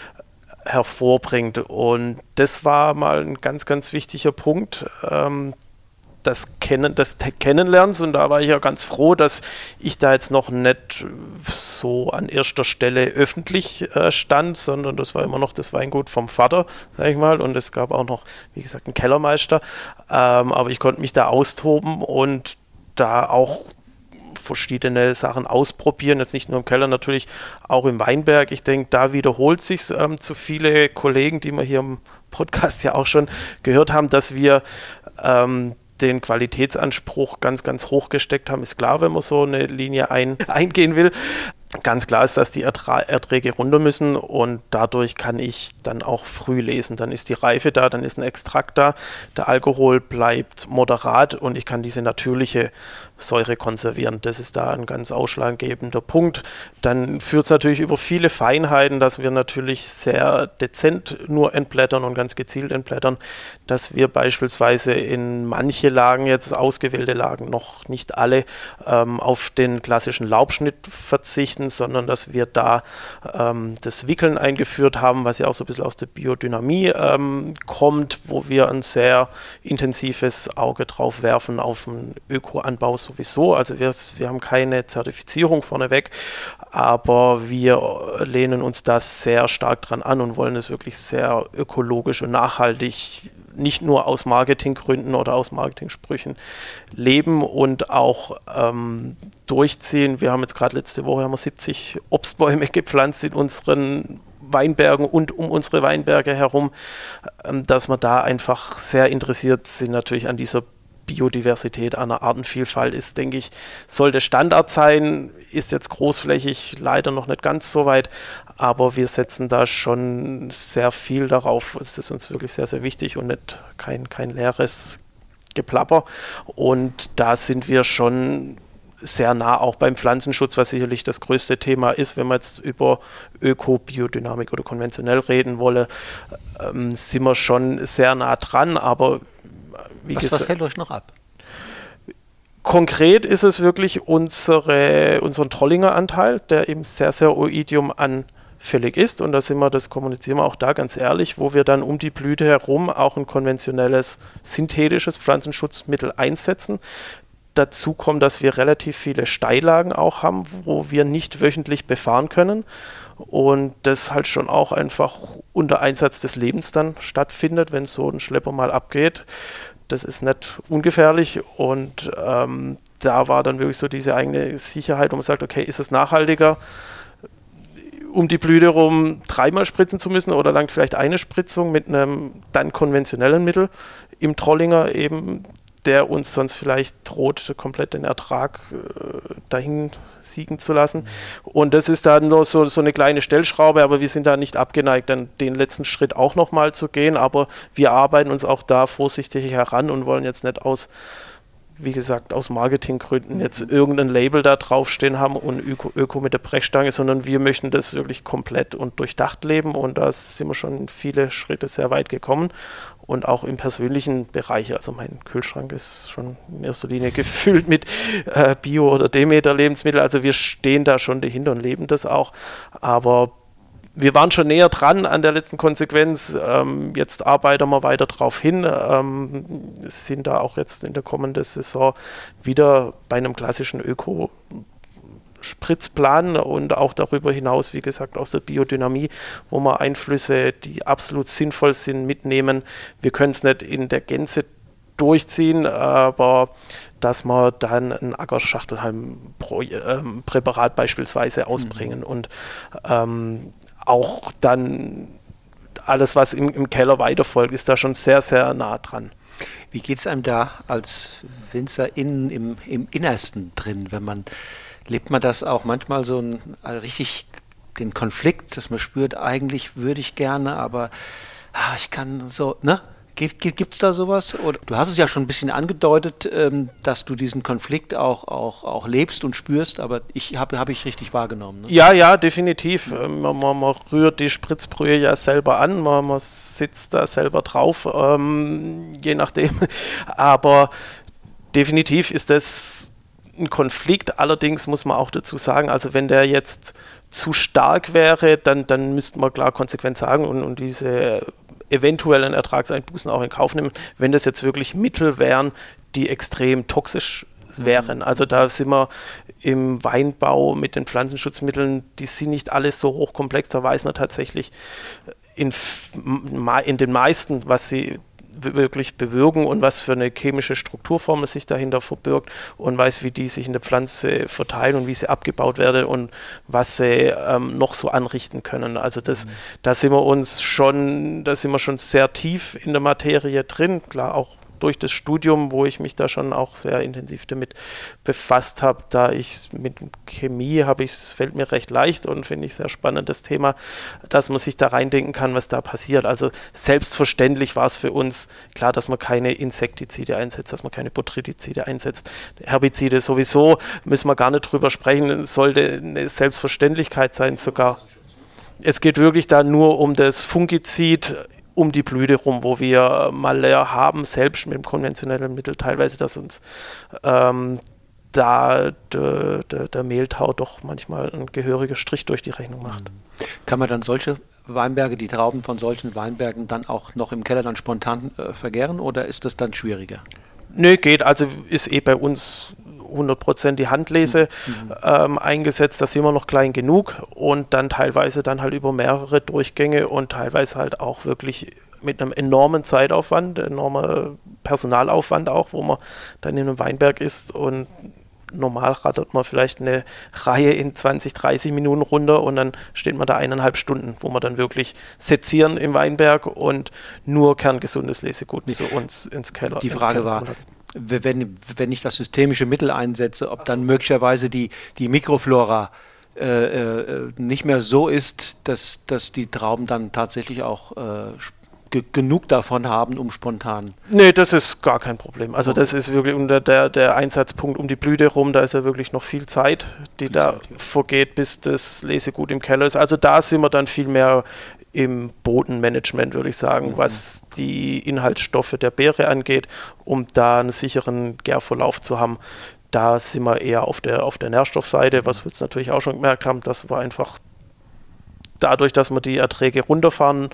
hervorbringt. Und das war mal ein ganz, ganz wichtiger Punkt, ähm, das, Kennen, das Kennenlernens. Und da war ich ja ganz froh, dass ich da jetzt noch nicht so an erster Stelle öffentlich äh, stand, sondern das war immer noch das Weingut vom Vater, sag ich mal. Und es gab auch noch, wie gesagt, einen Kellermeister. Ähm, aber ich konnte mich da austoben und da auch verschiedene Sachen ausprobieren, jetzt nicht nur im Keller, natürlich auch im Weinberg. Ich denke, da wiederholt sich ähm, zu viele Kollegen, die wir hier im Podcast ja auch schon gehört haben, dass wir ähm, den Qualitätsanspruch ganz, ganz hoch gesteckt haben. Ist klar, wenn man so eine Linie ein, eingehen will. Ganz klar ist, dass die Ertra- Erträge runter müssen und dadurch kann ich dann auch früh lesen. Dann ist die Reife da, dann ist ein Extrakt da, der Alkohol bleibt moderat und ich kann diese natürliche säurekonservierend. Das ist da ein ganz ausschlaggebender Punkt. Dann führt es natürlich über viele Feinheiten, dass wir natürlich sehr dezent nur entblättern und ganz gezielt entblättern, dass wir beispielsweise in manche Lagen, jetzt ausgewählte Lagen, noch nicht alle, ähm, auf den klassischen Laubschnitt verzichten, sondern dass wir da ähm, das Wickeln eingeführt haben, was ja auch so ein bisschen aus der Biodynamie ähm, kommt, wo wir ein sehr intensives Auge drauf werfen auf den Ökoanbau sowieso. Also wir, wir haben keine Zertifizierung vorneweg, aber wir lehnen uns da sehr stark dran an und wollen es wirklich sehr ökologisch und nachhaltig, nicht nur aus Marketinggründen oder aus Marketingsprüchen leben und auch ähm, durchziehen. Wir haben jetzt gerade letzte Woche haben wir siebzig Obstbäume gepflanzt in unseren Weinbergen und um unsere Weinberge herum, ähm, dass wir da einfach sehr interessiert sind natürlich an dieser Biodiversität, an der Artenvielfalt ist, denke ich, sollte Standard sein, ist jetzt großflächig leider noch nicht ganz so weit, aber wir setzen da schon sehr viel darauf. Es ist uns wirklich sehr, sehr wichtig und nicht kein, kein leeres Geplapper. Und da sind wir schon sehr nah auch beim Pflanzenschutz, was sicherlich das größte Thema ist, wenn man jetzt über Öko, Biodynamik oder konventionell reden wolle, ähm, sind wir schon sehr nah dran, aber wie was, gesagt, was hält euch noch ab? Konkret ist es wirklich unsere, unseren Trollinger Anteil, der eben sehr, sehr Oidium anfällig ist. Und da sind wir, das kommunizieren wir auch da ganz ehrlich, wo wir dann um die Blüte herum auch ein konventionelles, synthetisches Pflanzenschutzmittel einsetzen. Dazu kommt, dass wir relativ viele Steillagen auch haben, wo wir nicht wöchentlich befahren können. Und das halt schon auch einfach unter Einsatz des Lebens dann stattfindet, wenn so ein Schlepper mal abgeht. Das ist nicht ungefährlich und ähm, da war dann wirklich so diese eigene Sicherheit, wo man sagt, okay, ist es nachhaltiger, um die Blüte rum dreimal spritzen zu müssen oder langt vielleicht eine Spritzung mit einem dann konventionellen Mittel im Trollinger eben, der uns sonst vielleicht droht, komplett den Ertrag äh, dahin siegen zu lassen. Mhm. Und das ist dann nur so, so eine kleine Stellschraube, aber wir sind da nicht abgeneigt, dann den letzten Schritt auch nochmal zu gehen, aber wir arbeiten uns auch da vorsichtig heran und wollen jetzt nicht aus, wie gesagt, aus Marketinggründen jetzt irgendein Label da draufstehen haben und Öko, Öko mit der Brechstange, sondern wir möchten das wirklich komplett und durchdacht leben und da sind wir schon viele Schritte sehr weit gekommen und auch im persönlichen Bereich, also mein Kühlschrank ist schon in erster Linie gefüllt mit äh, Bio- oder Demeter-Lebensmittel, also wir stehen da schon dahinter und leben das auch, aber wir waren schon näher dran an der letzten Konsequenz. Ähm, jetzt arbeiten wir weiter drauf hin. Ähm, sind da auch jetzt in der kommenden Saison wieder bei einem klassischen Öko-Spritzplan und auch darüber hinaus, wie gesagt, aus der Biodynamie, wo wir Einflüsse, die absolut sinnvoll sind, mitnehmen. Wir können es nicht in der Gänze durchziehen, aber dass wir dann ein Ackerschachtelhalm-Präparat beispielsweise ausbringen mhm. und ähm, auch dann alles, was im, im Keller weiterfolgt, ist da schon sehr, sehr nah dran. Wie geht es einem da als Winzer innen im, im Innersten drin, wenn man, lebt man das auch manchmal so ein, also richtig den Konflikt, dass man spürt, eigentlich würde ich gerne, aber ah, ich kann so, ne? Gibt es da sowas? Oder, du hast es ja schon ein bisschen angedeutet, ähm, dass du diesen Konflikt auch, auch, auch lebst und spürst, aber ich habe hab ich richtig wahrgenommen. Ne? Ja, ja, definitiv. Ähm, man, man rührt die Spritzbrühe ja selber an, man, man sitzt da selber drauf, ähm, je nachdem. Aber definitiv ist das ein Konflikt. Allerdings muss man auch dazu sagen, also wenn der jetzt zu stark wäre, dann, dann müsste man klar konsequent sagen und, und diese eventuellen Ertragseinbußen auch in Kauf nehmen, wenn das jetzt wirklich Mittel wären, die extrem toxisch wären. Mhm. Also da sind wir im Weinbau mit den Pflanzenschutzmitteln, die sind nicht alles so hochkomplex, da weiß man tatsächlich in, in den meisten, was sie wirklich bewirken und was für eine chemische Strukturformel sich dahinter verbirgt und weiß, wie die sich in der Pflanze verteilen und wie sie abgebaut werden und was sie ähm, noch so anrichten können. Also das, mhm. da sind wir uns schon, da sind wir schon sehr tief in der Materie drin. Klar, auch durch das Studium, wo ich mich da schon auch sehr intensiv damit befasst habe, da ich mit Chemie habe ich, es fällt mir recht leicht und finde ich sehr spannend, das Thema, dass man sich da reindenken kann, was da passiert. Also selbstverständlich war es für uns klar, dass man keine Insektizide einsetzt, dass man keine Botrytizide einsetzt. Herbizide sowieso, müssen wir gar nicht drüber sprechen, es sollte eine Selbstverständlichkeit sein sogar. Es geht wirklich da nur um das Fungizid um die Blüte rum, wo wir mal haben, selbst mit dem konventionellen Mittel teilweise, dass uns ähm, da de, de, der Mehltau doch manchmal ein gehöriger Strich durch die Rechnung macht. Kann man dann solche Weinberge, die Trauben von solchen Weinbergen dann auch noch im Keller dann spontan äh, vergären oder ist das dann schwieriger? Nö, geht. Also ist eh bei uns hundert Prozent die Handlese mhm. ähm, eingesetzt, da sind wir noch klein genug und dann teilweise dann halt über mehrere Durchgänge und teilweise halt auch wirklich mit einem enormen Zeitaufwand, enormer Personalaufwand auch, wo man dann in einem Weinberg ist und normal rattert man vielleicht eine Reihe in zwanzig, dreißig Minuten runter und dann steht man da eineinhalb Stunden, wo man dann wirklich sezieren im Weinberg und nur kerngesundes Lesegut zu uns ins Keller. Die Frage war, wenn, wenn ich das systemische Mittel einsetze, ob dann möglicherweise die, die Mikroflora äh, äh, nicht mehr so ist, dass, dass die Trauben dann tatsächlich auch äh, ge- genug davon haben, um spontan... Nee, das ist gar kein Problem. Also das ist wirklich unter der, der Einsatzpunkt um die Blüte rum, da ist ja wirklich noch viel Zeit, die viel da Zeit, ja. vergeht, bis das Lesegut im Keller ist. Also da sind wir dann viel mehr im Bodenmanagement, würde ich sagen, mhm. was die Inhaltsstoffe der Beere angeht, um da einen sicheren Gärverlauf zu haben. Da sind wir eher auf der, auf der Nährstoffseite, was wir jetzt natürlich auch schon gemerkt haben, dass wir einfach dadurch, dass wir die Erträge runterfahren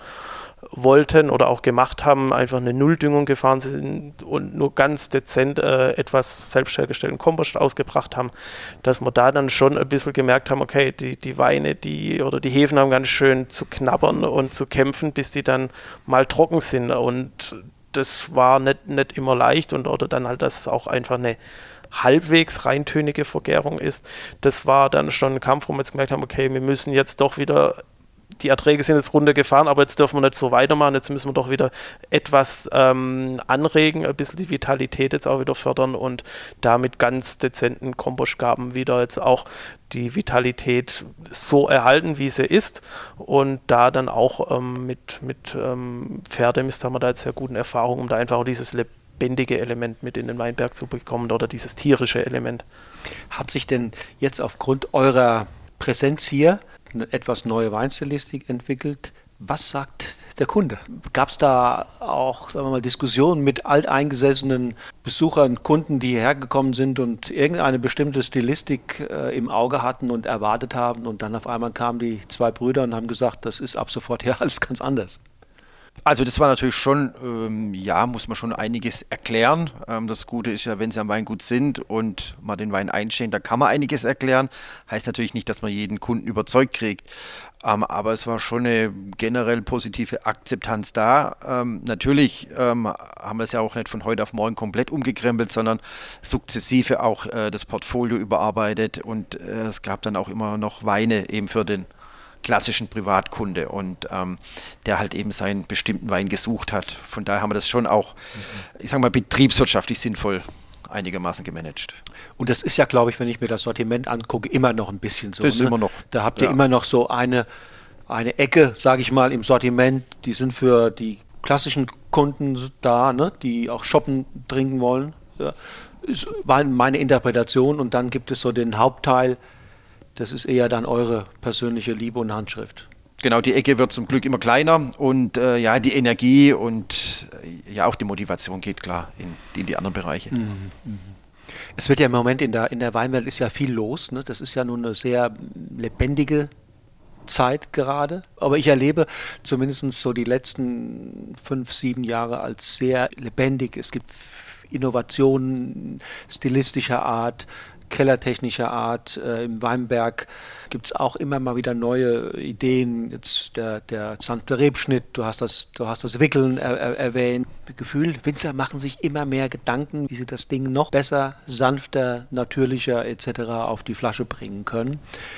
wollten oder auch gemacht haben, einfach eine Nulldüngung gefahren sind und nur ganz dezent äh, etwas selbst hergestellten Kompost ausgebracht haben, dass wir da dann schon ein bisschen gemerkt haben, okay, die, die Weine, die oder die Hefen haben ganz schön zu knabbern und zu kämpfen, bis die dann mal trocken sind und das war nicht, nicht immer leicht und oder dann halt, dass es auch einfach eine halbwegs reintönige Vergärung ist. Das war dann schon ein Kampf, wo wir jetzt gemerkt haben, okay, wir müssen jetzt doch wieder die Erträge sind jetzt runtergefahren, aber jetzt dürfen wir nicht so weitermachen. Jetzt müssen wir doch wieder etwas ähm, anregen, ein bisschen die Vitalität jetzt auch wieder fördern und damit ganz dezenten Kompostgaben wieder jetzt auch die Vitalität so erhalten, wie sie ist. Und da dann auch ähm, mit, mit ähm, Pferdemist haben wir da jetzt sehr guten Erfahrungen, um da einfach auch dieses lebendige Element mit in den Weinberg zu bekommen oder dieses tierische Element. Hat sich denn jetzt aufgrund eurer Präsenz hier eine etwas neue Weinstilistik entwickelt? Was sagt der Kunde? Gab es da auch, sagen wir mal, Diskussionen mit alteingesessenen Besuchern, Kunden, die hierher gekommen sind und irgendeine bestimmte Stilistik äh, im Auge hatten und erwartet haben und dann auf einmal kamen die zwei Brüder und haben gesagt, das ist ab sofort ja alles ganz anders? Also das war natürlich schon, ähm, ja, muss man schon einiges erklären. Ähm, das Gute ist ja, wenn Sie am Weingut sind und mal den Wein einstehen, da kann man einiges erklären. Heißt natürlich nicht, dass man jeden Kunden überzeugt kriegt. Ähm, aber es war schon eine generell positive Akzeptanz da. Ähm, natürlich ähm, haben wir es ja auch nicht von heute auf morgen komplett umgekrempelt, sondern sukzessive auch äh, das Portfolio überarbeitet. Und äh, es gab dann auch immer noch Weine eben für den klassischen Privatkunde und ähm, der halt eben seinen bestimmten Wein gesucht hat. Von daher haben wir das schon auch, mhm. ich sage mal, betriebswirtschaftlich sinnvoll einigermaßen gemanagt. Und das ist ja, glaube ich, wenn ich mir das Sortiment angucke, immer noch ein bisschen so. Das ist ne? immer noch. Da habt ihr ja. immer noch so eine, eine Ecke, sage ich mal, im Sortiment, die sind für die klassischen Kunden da, ne? Die auch shoppen, trinken wollen. Ja. Das war meine Interpretation und dann gibt es so den Hauptteil. Das ist eher dann eure persönliche Liebe und Handschrift. Genau, die Ecke wird zum Glück immer kleiner und äh, ja, die Energie und äh, ja auch die Motivation geht klar in, in die anderen Bereiche. Mhm. Es wird ja im Moment in der, in der Weinwelt ist ja viel los. Ne? Das ist ja nun eine sehr lebendige Zeit gerade. Aber ich erlebe zumindest so die letzten fünf, sieben Jahre als sehr lebendig. Es gibt Innovationen stilistischer Art, kellertechnischer Art. Äh, Im Weinberg gibt es auch immer mal wieder neue Ideen. Jetzt der, der sanfte Rebschnitt, du hast das, du hast das Wickeln er, er, erwähnt. Gefühl, Winzer machen sich immer mehr Gedanken, wie sie das Ding noch besser, sanfter, natürlicher et cetera auf die Flasche bringen können.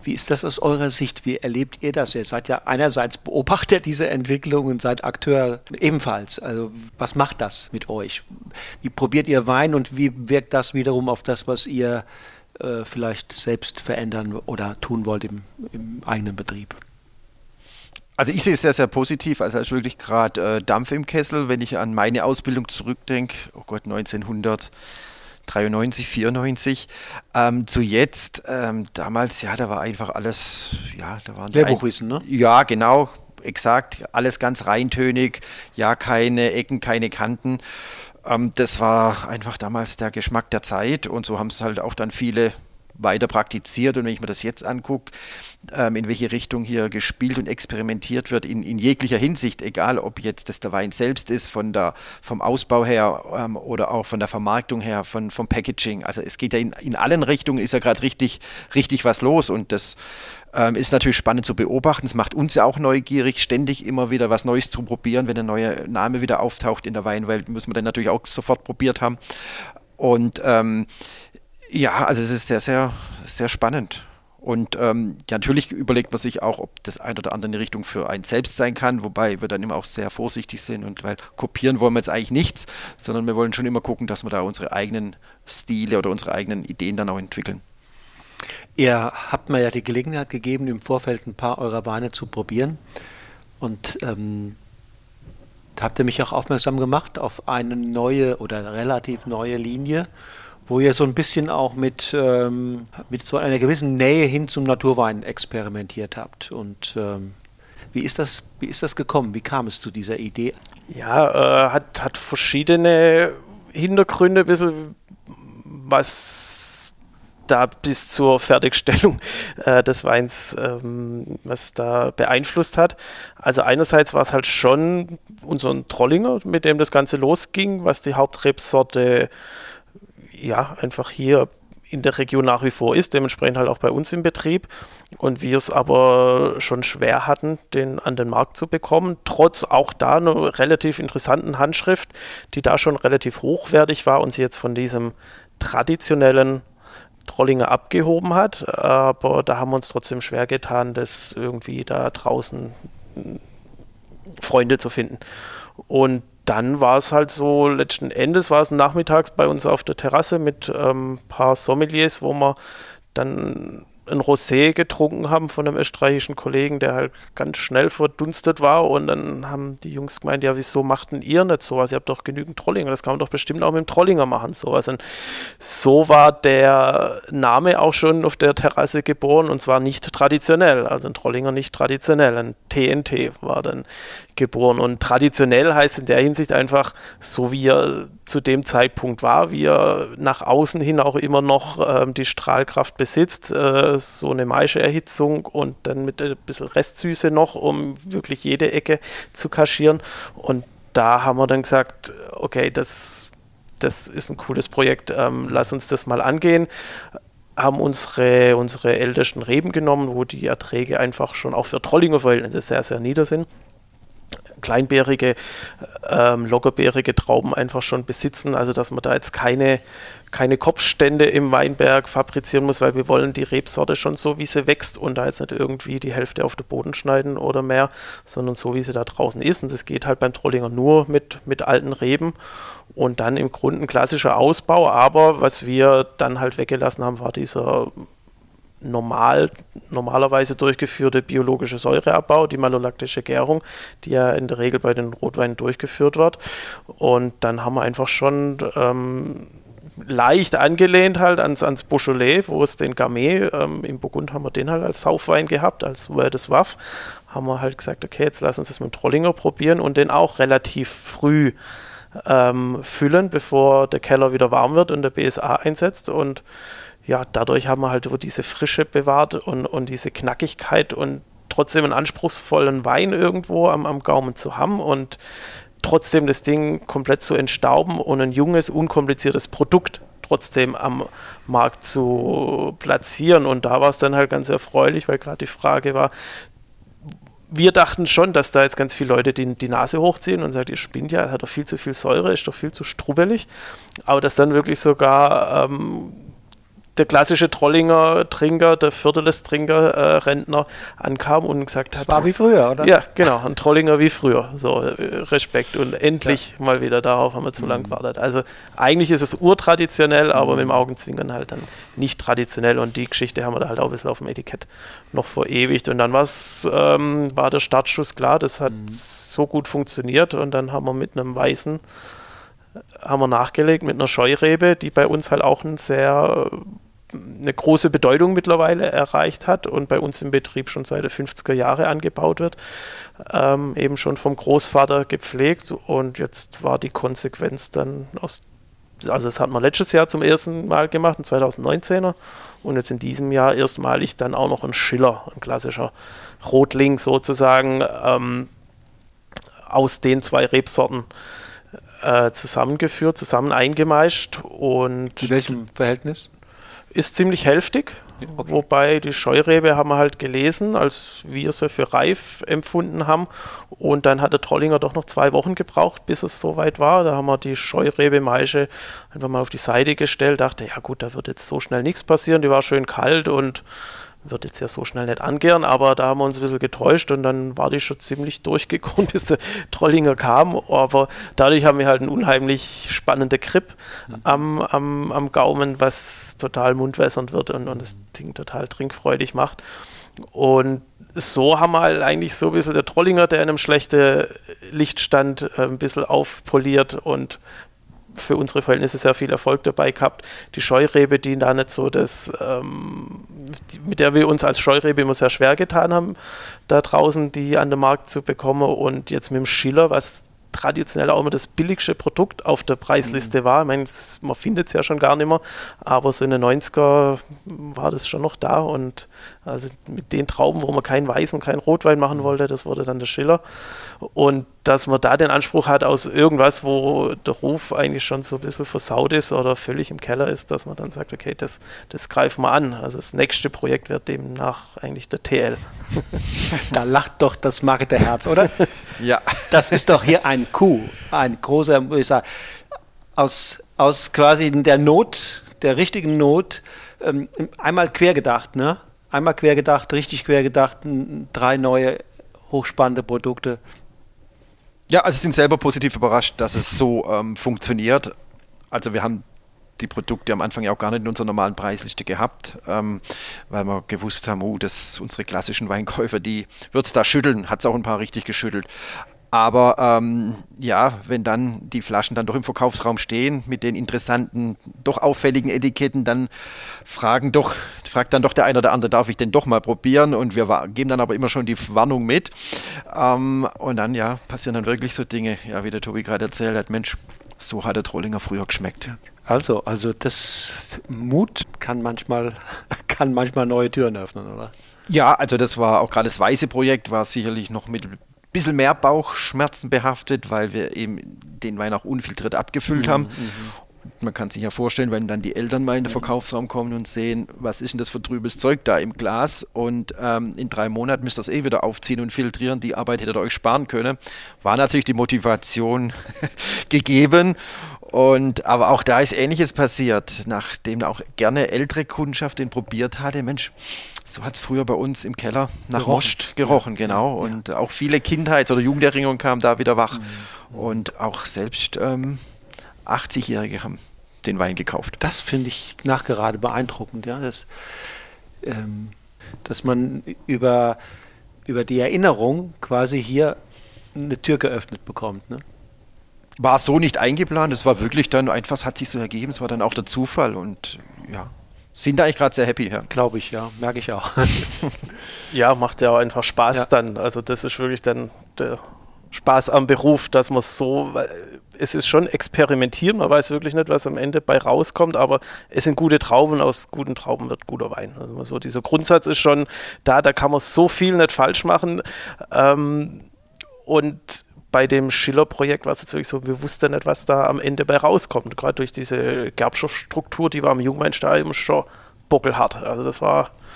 Wie ist das aus eurer Sicht? Wie erlebt ihr das? Ihr seid ja einerseits Beobachter dieser Entwicklung und seid Akteur ebenfalls. Also was macht das mit euch? Wie probiert ihr Wein und wie wirkt das wiederum auf das, was ihr äh, vielleicht selbst verändern oder tun wollt im, im eigenen Betrieb? Also ich sehe es sehr, sehr positiv. Also es ist wirklich gerade äh, Dampf im Kessel, wenn ich an meine Ausbildung zurückdenke. Oh Gott, neunzehnhundertdreiundneunzig, vierundneunzig. Ähm, zu jetzt, ähm, damals, ja, da war einfach alles, ja, da waren Lehrbuchwissen, ne? Ja, genau, exakt. Alles ganz reintönig. Ja, keine Ecken, keine Kanten. Ähm, das war einfach damals der Geschmack der Zeit und so haben es halt auch dann viele weiter praktiziert. Und wenn ich mir das jetzt angucke, ähm, in welche Richtung hier gespielt und experimentiert wird, in, in jeglicher Hinsicht, egal ob jetzt das der Wein selbst ist, von der, vom Ausbau her ähm, oder auch von der Vermarktung her, von, vom Packaging. Also es geht ja in, in allen Richtungen, ist ja gerade richtig, richtig was los und das ähm, ist natürlich spannend zu beobachten. Es macht uns ja auch neugierig, ständig immer wieder was Neues zu probieren. Wenn ein neuer Name wieder auftaucht in der Weinwelt, müssen wir dann natürlich auch sofort probiert haben. Und ähm, ja, also es ist sehr, sehr, sehr spannend. Und ähm, ja, natürlich überlegt man sich auch, ob das eine oder andere eine Richtung für einen selbst sein kann, wobei wir dann immer auch sehr vorsichtig sind und weil kopieren wollen wir jetzt eigentlich nichts, sondern wir wollen schon immer gucken, dass wir da unsere eigenen Stile oder unsere eigenen Ideen dann auch entwickeln. Ihr habt mir ja die Gelegenheit gegeben, im Vorfeld ein paar eurer Weine zu probieren und ähm, da habt ihr mich auch aufmerksam gemacht auf eine neue oder relativ neue Linie, wo ihr so ein bisschen auch mit, ähm, mit so einer gewissen Nähe hin zum Naturwein experimentiert habt. Und ähm, wie ist das, wie ist das gekommen? Wie kam es zu dieser Idee? Ja, äh, hat, hat verschiedene Hintergründe, ein bisschen, was da bis zur Fertigstellung äh, des Weins, ähm, was da beeinflusst hat. Also einerseits war es halt schon unser Trollinger, mit dem das Ganze losging, was die Hauptrebsorte ja, einfach hier in der Region nach wie vor ist, dementsprechend halt auch bei uns im Betrieb und wir es aber schon schwer hatten, den an den Markt zu bekommen, trotz auch da einer relativ interessanten Handschrift, die da schon relativ hochwertig war und sie jetzt von diesem traditionellen Trollinger abgehoben hat, aber da haben wir uns trotzdem schwer getan, das irgendwie da draußen Freunde zu finden. Und dann war es halt so, letzten Endes war es nachmittags bei uns auf der Terrasse mit ein ähm, paar Sommeliers, wo wir dann ein Rosé getrunken haben von einem österreichischen Kollegen, der halt ganz schnell verdunstet war und dann haben die Jungs gemeint, ja, wieso machten ihr nicht sowas? Ihr habt doch genügend Trollinger, das kann man doch bestimmt auch mit dem Trollinger machen, sowas. Und so war der Name auch schon auf der Terrasse geboren und zwar nicht traditionell, also ein Trollinger nicht traditionell, ein T N T war dann geboren und traditionell heißt in der Hinsicht einfach, so wie er zu dem Zeitpunkt war, wie er nach außen hin auch immer noch ähm, die Strahlkraft besitzt, äh, so eine Maischeerhitzung und dann mit ein bisschen Restsüße noch, um wirklich jede Ecke zu kaschieren. Und da haben wir dann gesagt, okay, das, das ist ein cooles Projekt, ähm, lass uns das mal angehen. Haben unsere, unsere ältesten Reben genommen, wo die Erträge einfach schon auch für Trollinger Verhältnisse sehr, sehr nieder sind. Kleinbeerige, ähm, lockerbeerige Trauben einfach schon besitzen, also dass man da jetzt keine, keine Kopfstände im Weinberg fabrizieren muss, weil wir wollen die Rebsorte schon so, wie sie wächst und da jetzt nicht irgendwie die Hälfte auf den Boden schneiden oder mehr, sondern so, wie sie da draußen ist und das geht halt beim Trollinger nur mit, mit alten Reben und dann im Grunde ein klassischer Ausbau, aber was wir dann halt weggelassen haben, war dieser normal, normalerweise durchgeführte biologische Säureabbau, die malolaktische Gärung, die ja in der Regel bei den Rotweinen durchgeführt wird. Und dann haben wir einfach schon ähm, leicht angelehnt halt ans, ans Beaujolais, wo es den Gamay, ähm, im Burgund haben wir den halt als Saufwein gehabt, als Word des Waff, haben wir halt gesagt, okay, jetzt lass uns das mit dem Trollinger probieren und den auch relativ früh ähm, füllen, bevor der Keller wieder warm wird und der B S A einsetzt und ja, dadurch haben wir halt so diese Frische bewahrt und, und diese Knackigkeit und trotzdem einen anspruchsvollen Wein irgendwo am, am Gaumen zu haben und trotzdem das Ding komplett zu entstauben und ein junges, unkompliziertes Produkt trotzdem am Markt zu platzieren. Und da war es dann halt ganz erfreulich, weil gerade die Frage war, wir dachten schon, dass da jetzt ganz viele Leute die, die Nase hochziehen und sagen, ihr spinnt ja, hat doch viel zu viel Säure, ist doch viel zu strubbelig. Aber dass dann wirklich sogar ähm, der klassische Trollinger Trinker, der Vierteles Trinker äh, Rentner ankam und gesagt hat. Das war wie früher, oder? Ja, genau, ein Trollinger wie früher. So, äh, Respekt. Und endlich ja. mal wieder darauf haben wir zu mhm. lang gewartet. Also eigentlich ist es urtraditionell, aber mhm. mit dem Augenzwinkern halt dann nicht traditionell. Und die Geschichte haben wir da halt auch ein bisschen auf dem Etikett noch verewigt. Und dann ähm, war der Startschuss klar, das hat mhm. so gut funktioniert. Und dann haben wir mit einem weißen haben wir nachgelegt mit einer Scheurebe, die bei uns halt auch ein sehr eine große Bedeutung mittlerweile erreicht hat und bei uns im Betrieb schon seit den fünfziger Jahren angebaut wird, ähm, eben schon vom Großvater gepflegt und jetzt war die Konsequenz dann aus, also das hat man letztes Jahr zum ersten Mal gemacht, ein zweitausendneunzehner und jetzt in diesem Jahr erstmalig dann auch noch ein Schiller, ein klassischer Rotling sozusagen ähm, aus den zwei Rebsorten äh, zusammengeführt, zusammen eingemeischt und in welchem Verhältnis? Ist ziemlich hälftig, okay. Wobei die Scheurebe haben wir halt gelesen, als wir sie für reif empfunden haben und dann hat der Trollinger doch noch zwei Wochen gebraucht, bis es soweit war. Da haben wir die Scheurebe-Maische einfach mal auf die Seite gestellt, dachte, ja gut, da wird jetzt so schnell nichts passieren, die war schön kalt und wird jetzt ja so schnell nicht angehen, aber da haben wir uns ein bisschen getäuscht und dann war die schon ziemlich durchgekommen, bis der Trollinger kam, aber dadurch haben wir halt einen unheimlich spannenden Grip mhm. am, am, am Gaumen, was total mundwässernd wird und, und das Ding total trinkfreudig macht. Und so haben wir halt eigentlich so ein bisschen der Trollinger, der in einem schlechten Licht stand, ein bisschen aufpoliert und für unsere Verhältnisse sehr viel Erfolg dabei gehabt. Die Scheurebe, die da nicht so das, ähm, die, mit der wir uns als Scheurebe immer sehr schwer getan haben, da draußen die an den Markt zu bekommen und jetzt mit dem Schiller, was traditionell auch immer das billigste Produkt auf der Preisliste mhm. war. Ich meine, man findet es ja schon gar nicht mehr, aber so in den neunziger war das schon noch da und also mit den Trauben, wo man keinen Weiß und keinen Rotwein machen wollte, das wurde dann der Schiller. Und dass man da den Anspruch hat aus irgendwas, wo der Ruf eigentlich schon so ein bisschen versaut ist oder völlig im Keller ist, dass man dann sagt, okay, das, das greifen wir an. Also das nächste Projekt wird demnach eigentlich der T L. Da lacht doch das Marketerherz, oder? Ja. Das ist doch hier ein Coup, ein großer, muss ich sagen, aus, aus quasi der Not, der richtigen Not, ähm, einmal quer gedacht, ne? Einmal quer gedacht, richtig quer gedacht, drei neue hochspannende Produkte. Ja, also sind selber positiv überrascht, dass es so ähm, funktioniert. Also wir haben die Produkte am Anfang ja auch gar nicht in unserer normalen Preisliste gehabt, ähm, weil wir gewusst haben, oh, das unsere klassischen Weinkäufer, die wird es da schütteln, hat es auch ein paar richtig geschüttelt. Aber ähm, ja, wenn dann die Flaschen dann doch im Verkaufsraum stehen mit den interessanten, doch auffälligen Etiketten, dann fragen doch, fragt dann doch der eine oder andere, darf ich denn doch mal probieren? Und wir wa- geben dann aber immer schon die Warnung mit. Ähm, und dann ja, passieren dann wirklich so Dinge, ja, wie der Tobi gerade erzählt hat, Mensch, so hat der Trollinger früher geschmeckt. Also, also das Mut kann manchmal, kann manchmal neue Türen öffnen, oder? Ja, also das war auch gerade das weiße Projekt, war sicherlich noch mit bisschen mehr Bauchschmerzen behaftet, weil wir eben den Wein auch unfiltriert abgefüllt mhm, haben. Mhm. Man kann sich ja vorstellen, wenn dann die Eltern mal in den Verkaufsraum kommen und sehen, was ist denn das für trübes Zeug da im Glas und ähm, in drei Monaten müsst ihr das eh wieder aufziehen und filtrieren, die Arbeit hättet ihr euch sparen können, war natürlich die Motivation gegeben. Und, aber auch da ist Ähnliches passiert, nachdem auch gerne ältere Kundschaft den probiert hatte. Mensch, so hat es früher bei uns im Keller nach gerochen. Most gerochen, genau. Ja. Und auch viele Kindheits- oder Jugenderinnerungen kamen da wieder wach. Mhm. Und auch selbst ähm, achtzigjährige haben den Wein gekauft. Das finde ich nachgerade beeindruckend, ja, dass, ähm, dass man über, über die Erinnerung quasi hier eine Tür geöffnet bekommt, ne? War so nicht eingeplant, es war wirklich dann einfach, es hat sich so ergeben, es war dann auch der Zufall und ja, sind da eigentlich gerade sehr happy. Ja. Glaube ich, ja, merke ich auch. Ja, macht ja auch einfach Spaß ja. dann, also das ist wirklich dann der Spaß am Beruf, dass man so, es ist schon experimentieren, man weiß wirklich nicht, was am Ende bei rauskommt, aber es sind gute Trauben, aus guten Trauben wird guter Wein. Also so dieser Grundsatz ist schon da, da kann man so viel nicht falsch machen ähm, und bei dem Schiller-Projekt war es jetzt wirklich so, wir wussten nicht, was da am Ende bei rauskommt. Gerade durch diese Gerbstoffstruktur, die war im Jungweinstadium schon bockelhart. Also das war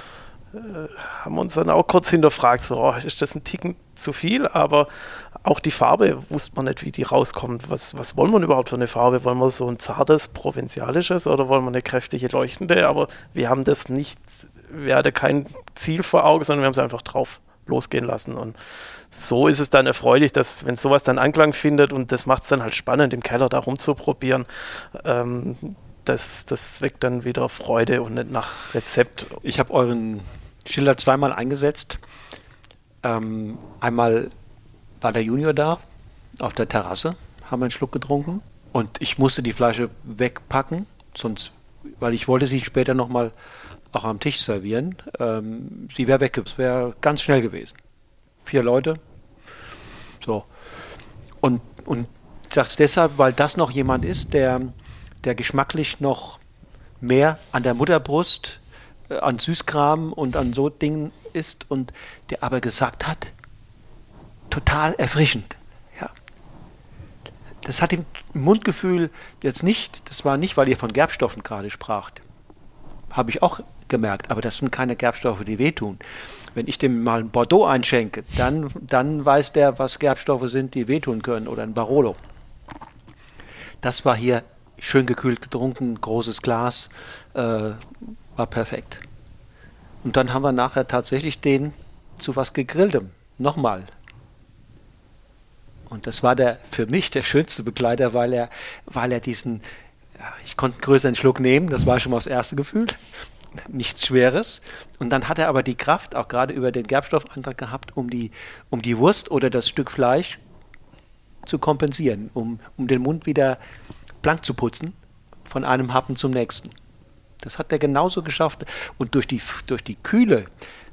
äh, haben uns dann auch kurz hinterfragt, so, oh, ist das ein Ticken zu viel? Aber auch die Farbe wusste man nicht, wie die rauskommt. Was, was wollen wir überhaupt für eine Farbe? Wollen wir so ein zartes, provinzialisches oder wollen wir eine kräftige, leuchtende? Aber wir haben das nicht, wir hatten kein Ziel vor Augen, sondern wir haben es einfach drauf losgehen lassen. Und so ist es dann erfreulich, dass, wenn sowas dann Anklang findet, und das macht es dann halt spannend, im Keller da rumzuprobieren, ähm, das, das weckt dann wieder Freude und nicht nach Rezept. Ich habe euren Schilder zweimal eingesetzt. Ähm, einmal war der Junior da, auf der Terrasse, haben einen Schluck getrunken und ich musste die Flasche wegpacken, sonst, weil ich wollte sie später nochmal auch am Tisch servieren. Ähm, sie wäre weg, es wäre ganz schnell gewesen. Vier Leute. So. Und, und das deshalb, weil das noch jemand ist, der, der geschmacklich noch mehr an der Mutterbrust, äh, an Süßkram und an so Dingen ist und der aber gesagt hat, total erfrischend. Ja. Das hat im Mundgefühl jetzt nicht, das war nicht, weil ihr von Gerbstoffen gerade spracht. Habe ich auch gemerkt, aber das sind keine Gerbstoffe, die wehtun. Wenn ich dem mal ein Bordeaux einschenke, dann, dann weiß der, was Gerbstoffe sind, die wehtun können, oder ein Barolo. Das war hier schön gekühlt getrunken, großes Glas, äh, war perfekt. Und dann haben wir nachher tatsächlich den zu was Gegrilltem, nochmal. Und das war der für mich der schönste Begleiter, weil er, weil er diesen, ja, ich konnte einen größeren Schluck nehmen, das war schon mal das erste Gefühl, nichts Schweres. Und dann hat er aber die Kraft, auch gerade über den Gerbstoffantrag gehabt, um die, um die Wurst oder das Stück Fleisch zu kompensieren, um, um den Mund wieder blank zu putzen, von einem Happen zum nächsten. Das hat er genauso geschafft. Und durch die, durch die Kühle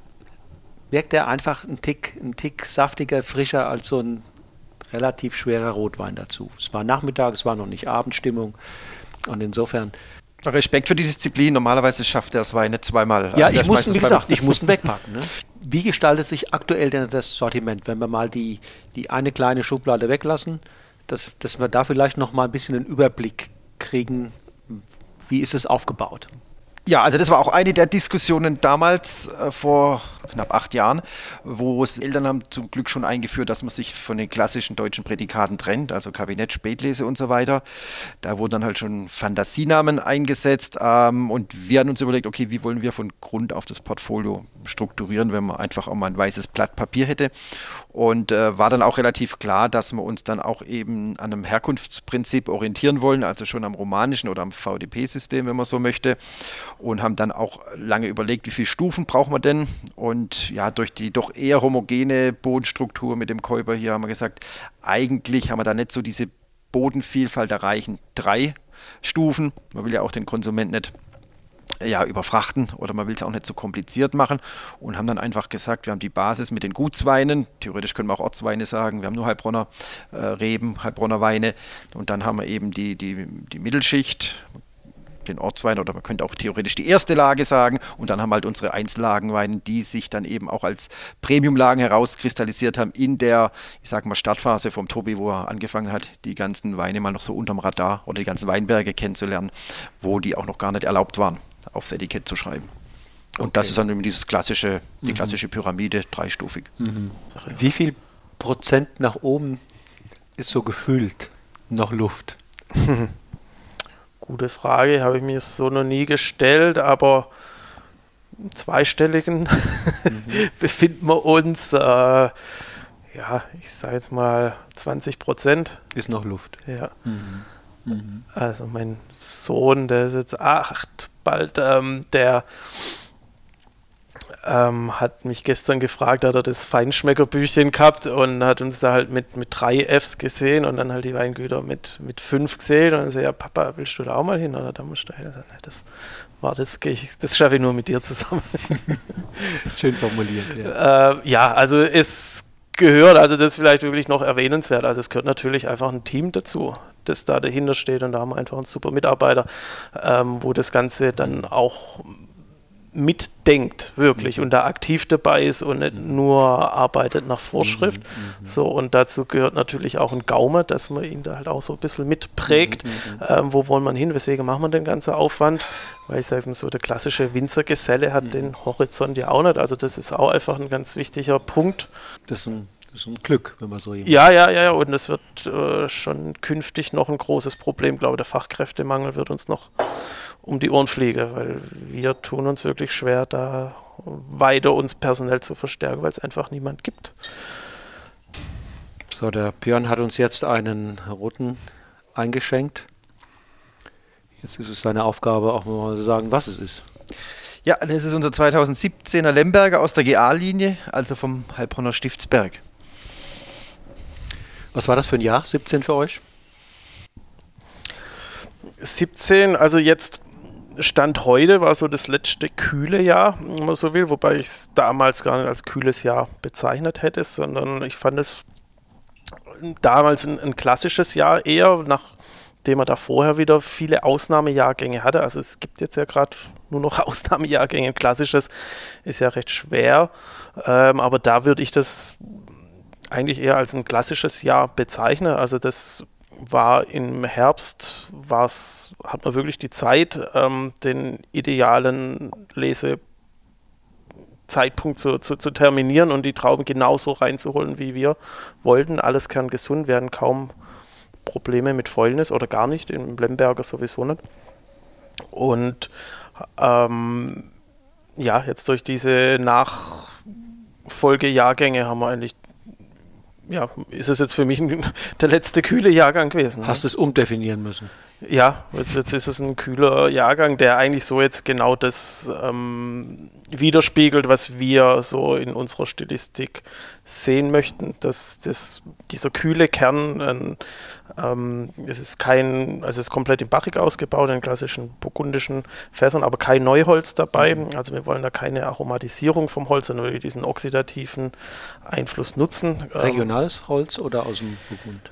wirkt er einfach ein Tick, ein Tick saftiger, frischer als so ein relativ schwerer Rotwein dazu. Es war Nachmittag, es war noch nicht Abendstimmung und insofern... Respekt für die Disziplin, normalerweise schafft er das Wein nicht zweimal. Ja, ich musste, wie gesagt, ich musste ihn wegpacken. Ne? Wie gestaltet sich aktuell denn das Sortiment, wenn wir mal die, die eine kleine Schublade weglassen, dass, dass wir da vielleicht noch mal ein bisschen einen Überblick kriegen, wie ist es aufgebaut? Ja, also das war auch eine der Diskussionen damals, äh, vor knapp acht Jahren, wo es Eltern haben zum Glück schon eingeführt, dass man sich von den klassischen deutschen Prädikaten trennt, also Kabinett, Spätlese und so weiter. Da wurden dann halt schon Fantasienamen eingesetzt ähm, und wir haben uns überlegt, okay, wie wollen wir von Grund auf das Portfolio strukturieren, wenn man einfach auch mal ein weißes Blatt Papier hätte. Und äh, war dann auch relativ klar, dass wir uns dann auch eben an einem Herkunftsprinzip orientieren wollen, also schon am romanischen oder am V D P-System, wenn man so möchte. Und haben dann auch lange überlegt, wie viele Stufen braucht man denn. Und ja, durch die doch eher homogene Bodenstruktur mit dem Käuber hier haben wir gesagt, eigentlich haben wir da nicht so diese Bodenvielfalt erreichen. Drei Stufen. Man will ja auch den Konsument nicht ja, überfrachten oder man will es auch nicht so kompliziert machen und haben dann einfach gesagt, wir haben die Basis mit den Gutsweinen, theoretisch können wir auch Ortsweine sagen, wir haben nur Heilbronner äh, Reben, Heilbronner Weine und dann haben wir eben die, die, die Mittelschicht, den Ortswein oder man könnte auch theoretisch die erste Lage sagen und dann haben wir halt unsere Einzellagenweine, die sich dann eben auch als Premiumlagen herauskristallisiert haben in der, ich sag mal, Startphase vom Tobi, wo er angefangen hat, die ganzen Weine mal noch so unterm Radar oder die ganzen Weinberge kennenzulernen, wo die auch noch gar nicht erlaubt waren, aufs Etikett zu schreiben. Und okay. Das ist dann eben dieses klassische, die klassische Pyramide, dreistufig. Mhm. Wie viel Prozent nach oben ist so gefühlt noch Luft? Gute Frage, habe ich mir so noch nie gestellt, aber im zweistelligen mhm. befinden wir uns, äh, ja, ich sage jetzt mal zwanzig Prozent. Ist noch Luft. Ja. Mhm. Mhm. Also mein Sohn, der ist jetzt acht, bald, ähm, der ähm, hat mich gestern gefragt, hat er das Feinschmeckerbüchchen gehabt und hat uns da halt mit, mit drei Fs gesehen und dann halt die Weingüter mit, mit fünf gesehen und dann so, ja Papa, willst du da auch mal hin oder da musst du hin? Das war das, das schaffe ich nur mit dir zusammen. Schön formuliert, ja. Äh, ja, also es gehört, also das ist vielleicht wirklich noch erwähnenswert, also es gehört natürlich einfach ein Team dazu, das da dahinter steht und da haben wir einfach einen super Mitarbeiter, ähm, wo das Ganze dann auch mitdenkt, wirklich, mhm. und da aktiv dabei ist und nicht mhm. nur arbeitet nach Vorschrift. Mhm. Mhm. So, und dazu gehört natürlich auch ein Gaume, dass man ihn da halt auch so ein bisschen mitprägt. Mhm. Ähm, wo wollen wir hin? Weswegen machen wir den ganzen Aufwand? Weil ich sage mal so, der klassische Winzergeselle hat mhm. den Horizont ja auch nicht. Also das ist auch einfach ein ganz wichtiger Punkt. Das ist ein, das ist ein Glück, wenn man so jemand. Ja, ja, ja, und das wird äh, schon künftig noch ein großes Problem. Ich glaube, der Fachkräftemangel wird uns noch um die Ohren fliegen, weil wir tun uns wirklich schwer, da weiter uns personell zu verstärken, weil es einfach niemand gibt. So, der Björn hat uns jetzt einen roten eingeschenkt. Jetzt ist es seine Aufgabe, auch mal zu sagen, was es ist. Ja, das ist unser zweitausendsiebzehner Lemberger aus der G A-Linie, also vom Heilbronner Stiftsberg. Was war das für ein Jahr, siebzehn für euch? siebzehn, also jetzt Stand heute war so das letzte kühle Jahr, wenn man so will, wobei ich es damals gar nicht als kühles Jahr bezeichnet hätte, sondern ich fand es damals ein, ein klassisches Jahr eher, nachdem man da vorher wieder viele Ausnahmejahrgänge hatte. Also es gibt jetzt ja gerade nur noch Ausnahmejahrgänge. Ein klassisches ist ja recht schwer, ähm, aber da würde ich das eigentlich eher als ein klassisches Jahr bezeichnen. Also das war im Herbst, war's, hat man wirklich die Zeit, ähm, den idealen Lesezeitpunkt zu, zu, zu terminieren und die Trauben genauso reinzuholen, wie wir wollten. Alles kerngesund, werden kaum Probleme mit Fäulnis oder gar nicht, im Lemberger sowieso nicht. Und ähm, ja, jetzt durch diese Nachfolgejahrgänge haben wir eigentlich, ja, ist es jetzt für mich ein, der letzte kühle Jahrgang gewesen. Hast du es umdefinieren müssen? Ja, jetzt, jetzt ist es ein kühler Jahrgang, der eigentlich so jetzt genau das ähm, widerspiegelt, was wir so in unserer Stilistik sehen möchten, dass das, dieser kühle Kern, ähm, ähm, es ist kein, also es ist komplett in Barrik ausgebaut, in klassischen burgundischen Fässern, aber kein Neuholz dabei, mhm. also wir wollen da keine Aromatisierung vom Holz, sondern wirklich diesen oxidativen Einfluss nutzen. Regionales Holz oder aus dem Burgund?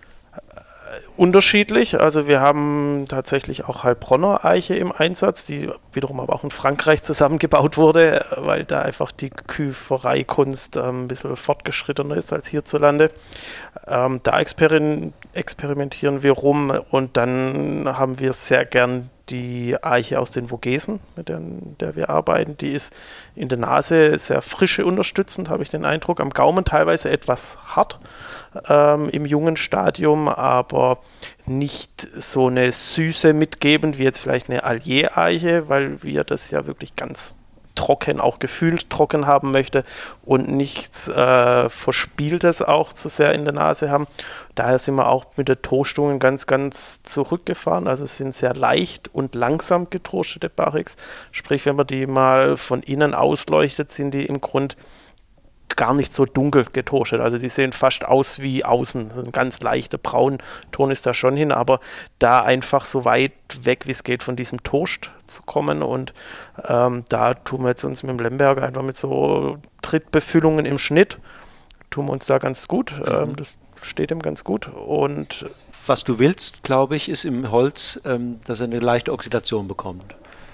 Unterschiedlich, also wir haben tatsächlich auch Heilbronner Eiche im Einsatz, die wiederum aber auch in Frankreich zusammengebaut wurde, weil da einfach die Küfereikunst ähm, ein bisschen fortgeschrittener ist als hierzulande. Ähm, da experim- experimentieren wir rum und dann haben wir sehr gern die Eiche aus den Vogesen, mit der, der wir arbeiten. Die ist in der Nase sehr frische unterstützend, habe ich den Eindruck, am Gaumen teilweise etwas hart ähm, im jungen Stadium, aber nicht so eine Süße mitgebend wie jetzt vielleicht eine Allier-Eiche, weil wir das ja wirklich ganz trocken, auch gefühlt trocken haben möchte und nichts äh, Verspieltes auch zu sehr in der Nase haben. Daher sind wir auch mit den Toastungen ganz, ganz zurückgefahren. Also es sind sehr leicht und langsam getoastete Barriques. Sprich, wenn man die mal von innen ausleuchtet, sind die im Grund gar nicht so dunkel getoastet. Also die sehen fast aus wie außen. Ein ganz leichter Braunton ist da schon hin, aber da einfach so weit weg, wie es geht, von diesem Toast zu kommen. Und ähm, da tun wir jetzt uns mit dem Lemberger einfach mit so Trittbefüllungen im Schnitt, tun wir uns da ganz gut. Mhm. Ähm, das steht ihm ganz gut. Und was du willst, glaube ich, ist im Holz, ähm, dass er eine leichte Oxidation bekommt.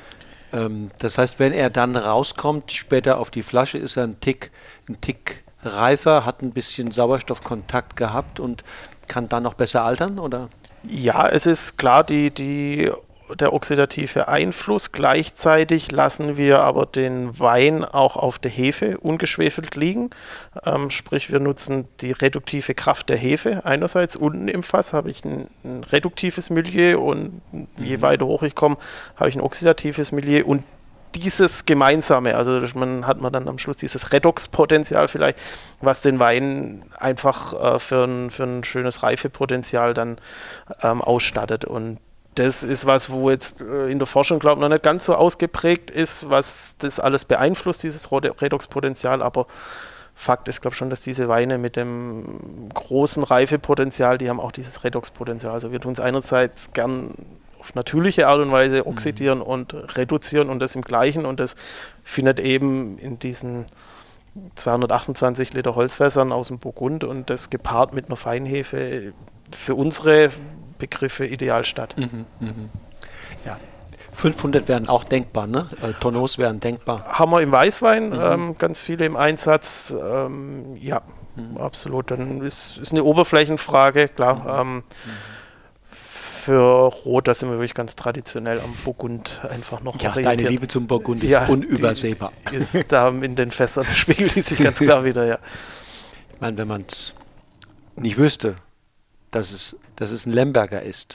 Ähm, das heißt, wenn er dann rauskommt, später auf die Flasche, ist er ein Tick, ein Tick reifer, hat ein bisschen Sauerstoffkontakt gehabt und kann dann noch besser altern, oder? Ja, es ist klar, die, die, der oxidative Einfluss. Gleichzeitig lassen wir aber den Wein auch auf der Hefe ungeschwefelt liegen. Ähm, sprich, wir nutzen die reduktive Kraft der Hefe. Einerseits unten im Fass habe ich ein, ein reduktives Milieu und mhm. je weiter hoch ich komme, habe ich ein oxidatives Milieu und dieses Gemeinsame, also man hat man dann am Schluss dieses Redoxpotenzial vielleicht, was den Wein einfach äh, für, ein, für ein schönes Reifepotenzial dann ähm, ausstattet. Und das ist was, wo jetzt äh, in der Forschung, glaube ich, noch nicht ganz so ausgeprägt ist, was das alles beeinflusst, dieses Redoxpotenzial, aber Fakt ist, glaube ich, schon, dass diese Weine mit dem großen Reifepotenzial, die haben auch dieses Redoxpotenzial. Also wir tun es einerseits gern auf natürliche Art und Weise oxidieren mhm. und reduzieren und das im Gleichen, und das findet eben in diesen zweihundertachtundzwanzig Liter Holzfässern aus dem Burgund und das gepaart mit einer Feinhefe für unsere Begriffe ideal statt. Mhm, mhm. Ja. fünfhundert wären auch denkbar, ne? Äh, Tonneaus wären denkbar. Haben wir im Weißwein Mhm. ähm, ganz viele im Einsatz. Ähm, ja, mhm. absolut. Dann ist, ist eine Oberflächenfrage, klar. Mhm. Ähm, Für Rot, da sind wir wirklich ganz traditionell am Burgund einfach noch Ja, orientiert. deine Liebe zum Burgund ist ja, unübersehbar. Ist da in den Fässern, spiegelt die sich ganz klar wieder, ja. Ich meine, wenn man es nicht wüsste, dass es, dass es ein Lemberger ist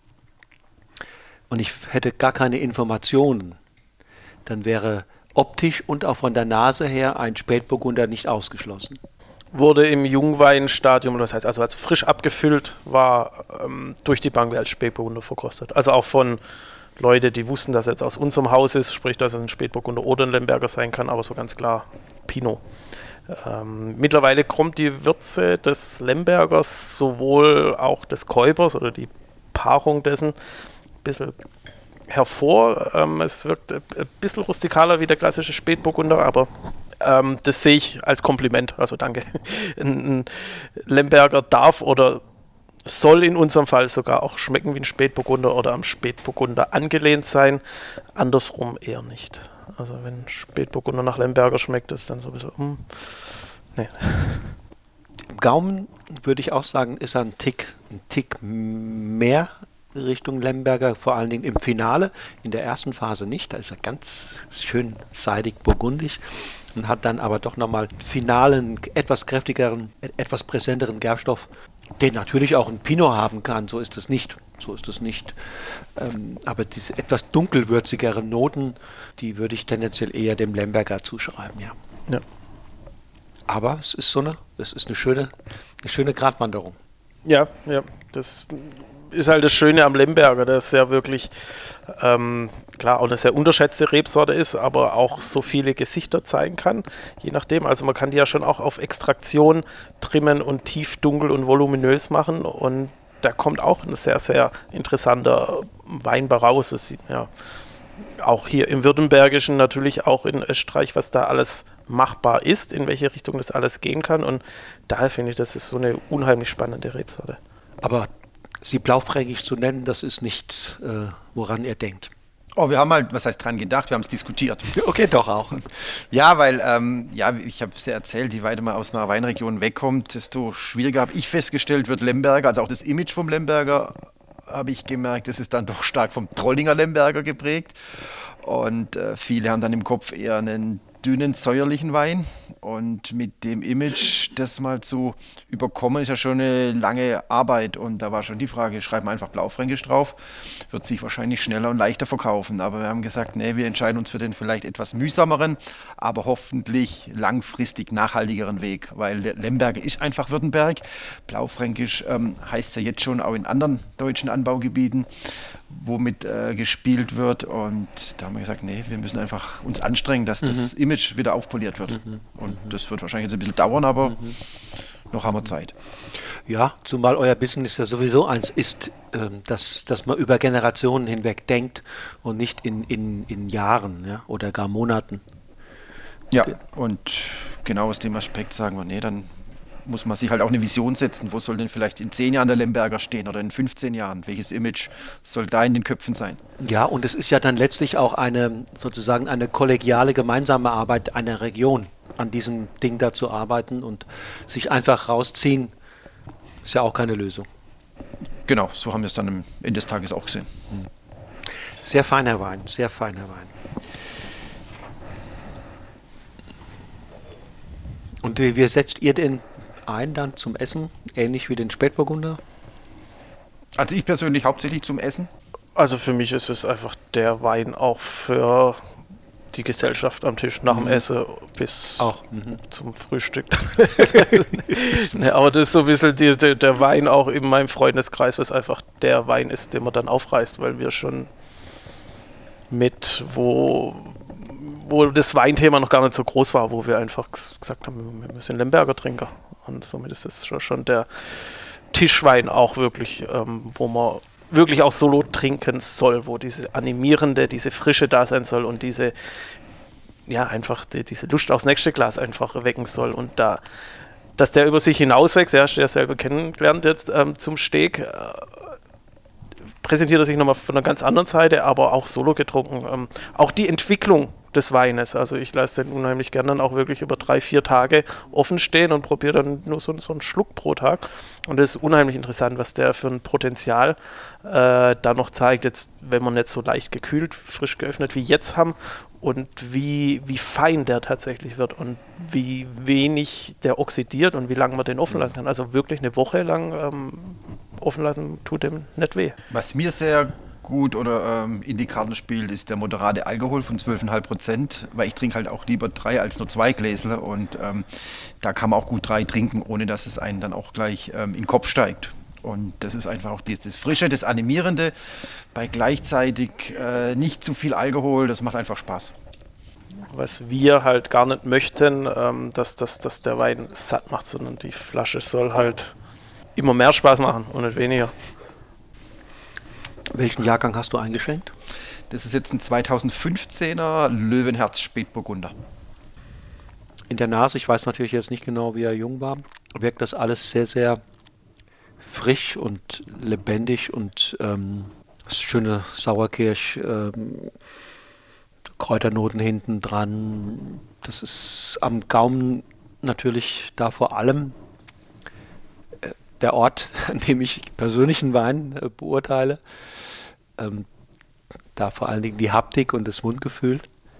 und ich hätte gar keine Informationen, dann wäre optisch und auch von der Nase her ein Spätburgunder nicht ausgeschlossen. Wurde im Jungweinstadium, das heißt also als frisch abgefüllt war, ähm, durch die Bank als Spätburgunder verkostet. Also auch von Leuten, die wussten, dass er jetzt aus unserem Haus ist, sprich, dass es ein Spätburgunder oder ein Lemberger sein kann, aber so ganz klar Pinot. Ähm, mittlerweile kommt die Würze des Lembergers, sowohl auch des Käubers oder die Paarung dessen, ein bisschen hervor. Ähm, es wirkt ein bisschen rustikaler wie der klassische Spätburgunder, aber ähm, das sehe ich als Kompliment, also danke. Ein, ein Lemberger darf oder soll in unserem Fall sogar auch schmecken wie ein Spätburgunder oder am Spätburgunder angelehnt sein, andersrum eher nicht. Also wenn Spätburgunder nach Lemberger schmeckt, ist dann sowieso, hm, nee. Im Gaumen würde ich auch sagen, ist er ein Tick, ein Tick mehr Richtung Lemberger, vor allen Dingen im Finale. In der ersten Phase nicht, da ist er ganz schön seidig burgundig und hat dann aber doch nochmal finalen, etwas kräftigeren, etwas präsenteren Gerbstoff, den natürlich auch ein Pinot haben kann, so ist es nicht. So ist es nicht. Ähm, aber diese etwas dunkelwürzigeren Noten, die würde ich tendenziell eher dem Lemberger zuschreiben, ja. Ja. Aber es ist so eine, es ist eine schöne, eine schöne Gratwanderung. Ja, ja, das ist halt das Schöne am Lemberger, dass er wirklich, ähm, klar, auch eine sehr unterschätzte Rebsorte ist, aber auch so viele Gesichter zeigen kann, je nachdem. Also man kann die ja schon auch auf Extraktion trimmen und tief, dunkel und voluminös machen und da kommt auch ein sehr, sehr interessanter Wein bei raus. Es sieht ja auch hier im Württembergischen, natürlich auch in Österreich, was da alles machbar ist, in welche Richtung das alles gehen kann und daher finde ich, das ist so eine unheimlich spannende Rebsorte. Aber sie blaufränkisch zu nennen, das ist nicht, äh, woran er denkt. Oh, wir haben halt, was heißt dran gedacht, wir haben es diskutiert. Okay, doch auch. Ja, weil, ähm, ja, ich habe es ja erzählt, je weiter man aus einer Weinregion wegkommt, desto schwieriger habe ich festgestellt, wird Lemberger, also auch das Image vom Lemberger, habe ich gemerkt, das ist dann doch stark vom Trollinger Lemberger geprägt. Und äh, viele haben dann im Kopf eher einen dünnen, säuerlichen Wein. Und mit dem Image das mal zu überkommen, ist ja schon eine lange Arbeit. Und da war schon die Frage, schreiben wir einfach Blaufränkisch drauf, wird sich wahrscheinlich schneller und leichter verkaufen. Aber wir haben gesagt, nee, wir entscheiden uns für den vielleicht etwas mühsameren, aber hoffentlich langfristig nachhaltigeren Weg. Weil Lemberger ist einfach Württemberg. Blaufränkisch ähm, heißt ja jetzt schon auch in anderen deutschen Anbaugebieten, womit äh, gespielt wird. Und da haben wir gesagt, nee, wir müssen einfach uns anstrengen, dass das mhm. Image wieder aufpoliert wird. Mhm. Und das wird wahrscheinlich jetzt ein bisschen dauern, aber mhm. noch haben wir Zeit. Ja, zumal euer Business ja sowieso eins ist, ähm, dass, dass man über Generationen hinweg denkt und nicht in, in, in Jahren, ja, oder gar Monaten. Ja, und genau aus dem Aspekt sagen wir, nee, dann muss man sich halt auch eine Vision setzen. Wo soll denn vielleicht in zehn Jahren der Lemberger stehen oder in fünfzehn Jahren? Welches Image soll da in den Köpfen sein? Ja, und es ist ja dann letztlich auch eine sozusagen eine kollegiale gemeinsame Arbeit einer Region, an diesem Ding da zu arbeiten und sich einfach rausziehen, ist ja auch keine Lösung. Genau, so haben wir es dann am Ende des Tages auch gesehen. Sehr feiner Wein, sehr feiner Wein. Und wie, wie setzt ihr den ein dann zum Essen, ähnlich wie den Spätburgunder? Also ich persönlich hauptsächlich zum Essen. Also für mich ist es einfach der Wein auch für die Gesellschaft am Tisch nach dem mhm. Essen bis auch mhm. zum Frühstück. Nee, aber das ist so ein bisschen die, der, der Wein auch in meinem Freundeskreis, was einfach der Wein ist, den man dann aufreißt, weil wir schon mit, wo wo das Weinthema noch gar nicht so groß war, wo wir einfach gesagt haben, wir sind Lemberger Trinker. Und somit ist das schon der Tischwein auch wirklich, ähm, wo man wirklich auch solo trinken soll, wo diese animierende, diese Frische da sein soll und diese, ja, einfach die, diese Lust aufs nächste Glas einfach wecken soll. Und da, dass der über sich hinauswächst, ja, hast du ja selber kennengelernt jetzt ähm, zum Steg, äh, präsentiert er sich nochmal von einer ganz anderen Seite, aber auch solo getrunken. Ähm, auch die Entwicklung des Weines, also ich lasse den unheimlich gerne dann auch wirklich über drei, vier Tage offen stehen und probiere dann nur so, so einen Schluck pro Tag. Und das ist unheimlich interessant, was der für ein Potenzial äh, da noch zeigt, jetzt, wenn man nicht so leicht gekühlt, frisch geöffnet wie jetzt haben und wie, wie fein der tatsächlich wird und wie wenig der oxidiert und wie lange man den offen lassen kann. Also wirklich eine Woche lang ähm, offen lassen tut dem nicht weh. Was mir sehr gut oder ähm, in die Karten spielt, ist der moderate Alkohol von zwölf Komma fünf Prozent, weil ich trinke halt auch lieber drei als nur zwei Gläsle und ähm, da kann man auch gut drei trinken, ohne dass es einen dann auch gleich ähm, in den Kopf steigt. Und das ist einfach auch das, das Frische, das Animierende, bei gleichzeitig äh, nicht zu viel Alkohol, das macht einfach Spaß. Was wir halt gar nicht möchten, ähm, dass, dass, dass der Wein satt macht, sondern die Flasche soll halt immer mehr Spaß machen und nicht weniger. Welchen Jahrgang hast du eingeschenkt? Das ist jetzt ein zweitausendfünfzehner Löwenherz Spätburgunder. In der Nase, ich weiß natürlich jetzt nicht genau, wie er jung war, wirkt das alles sehr, sehr frisch und lebendig und ähm, schöne Sauerkirsch, ähm, Kräuternoten hinten dran. Das ist am Gaumen natürlich da vor allem äh, der Ort, an dem ich persönlichen Wein äh, beurteile. Ähm, da vor allen Dingen die Haptik und das Mundgefühl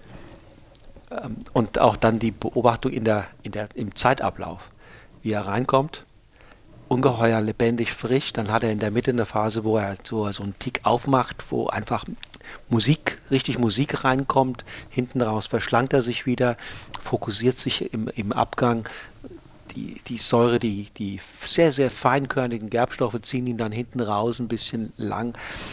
ähm, und auch dann die Beobachtung in der, in der, im Zeitablauf, wie er reinkommt, ungeheuer lebendig, frisch, dann hat er in der Mitte eine Phase, wo er so, so einen Tick aufmacht, wo einfach Musik, richtig Musik reinkommt, hinten raus verschlankt er sich wieder, fokussiert sich im, im Abgang, die, die Säure, die, die sehr, sehr feinkörnigen Gerbstoffe ziehen ihn dann hinten raus ein bisschen lang.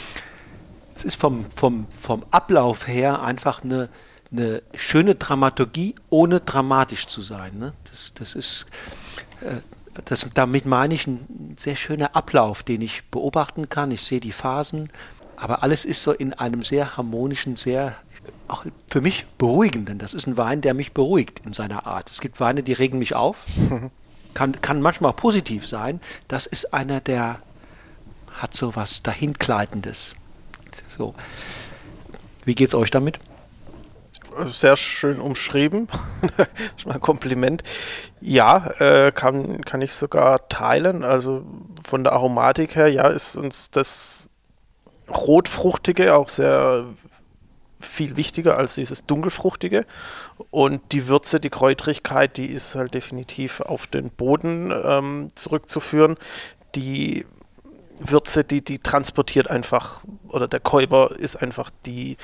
Es ist vom, vom, vom Ablauf her einfach eine, eine schöne Dramaturgie, ohne dramatisch zu sein. Ne? Das, das ist, äh, das, damit meine ich ein sehr schöner Ablauf, den ich beobachten kann. Ich sehe die Phasen, aber alles ist so in einem sehr harmonischen, sehr auch für mich beruhigenden. Das ist ein Wein, der mich beruhigt in seiner Art. Es gibt Weine, die regen mich auf, kann, kann manchmal positiv sein. Das ist einer, der hat so was Dahingleitendes. So. Wie geht's euch damit? Sehr schön umschrieben. Schon mal ein Kompliment. Ja, äh, kann, kann ich sogar teilen. Also von der Aromatik her, ja, ist uns das Rotfruchtige auch sehr viel wichtiger als dieses Dunkelfruchtige. Und die Würze, die Kräutrigkeit, die ist halt definitiv auf den Boden ähm, zurückzuführen. Die Würze, die, die transportiert einfach, oder der Kälber ist einfach die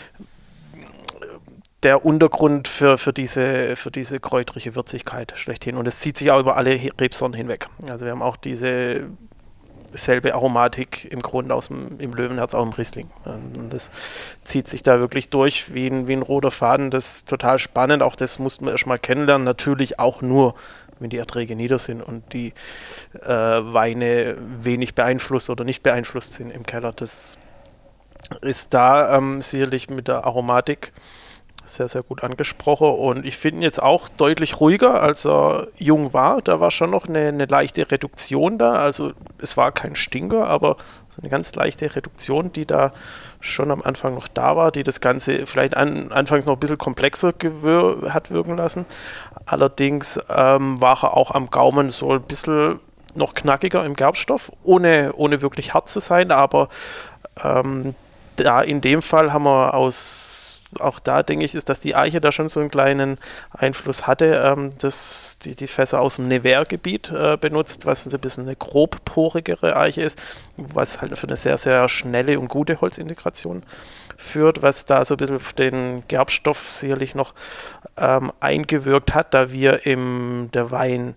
der Untergrund für, für, diese, für diese kräutrige Würzigkeit schlechthin. Und es zieht sich auch über alle Rebsorten hinweg. Also wir haben auch diese selbe Aromatik im Grunde aus dem, im Löwenherz, auch im Riesling. Und das zieht sich da wirklich durch wie ein, wie ein roter Faden. Das ist total spannend. Auch das muss man erstmal kennenlernen. Natürlich auch nur, wenn die Erträge nieder sind und die äh, Weine wenig beeinflusst oder nicht beeinflusst sind im Keller. Das ist da ähm, sicherlich mit der Aromatik sehr, sehr gut angesprochen. Und ich finde ihn jetzt auch deutlich ruhiger, als er jung war. Da war schon noch eine, eine leichte Reduktion da. Also es war kein Stinker, aber so eine ganz leichte Reduktion, die da schon am Anfang noch da war, die das Ganze vielleicht an, anfangs noch ein bisschen komplexer gewir- hat wirken lassen. Allerdings ähm, war er auch am Gaumen so ein bisschen noch knackiger im Gerbstoff, ohne, ohne wirklich hart zu sein. Aber ähm, da in dem Fall haben wir aus auch da denke ich, ist, dass die Eiche da schon so einen kleinen Einfluss hatte, ähm, dass die, die Fässer aus dem Nevers-Gebiet äh, benutzt, was ein bisschen eine grobporigere Eiche ist, was halt für eine sehr, sehr schnelle und gute Holzintegration führt, was da so ein bisschen auf den Gerbstoff sicherlich noch ähm, eingewirkt hat, da wir im der Wein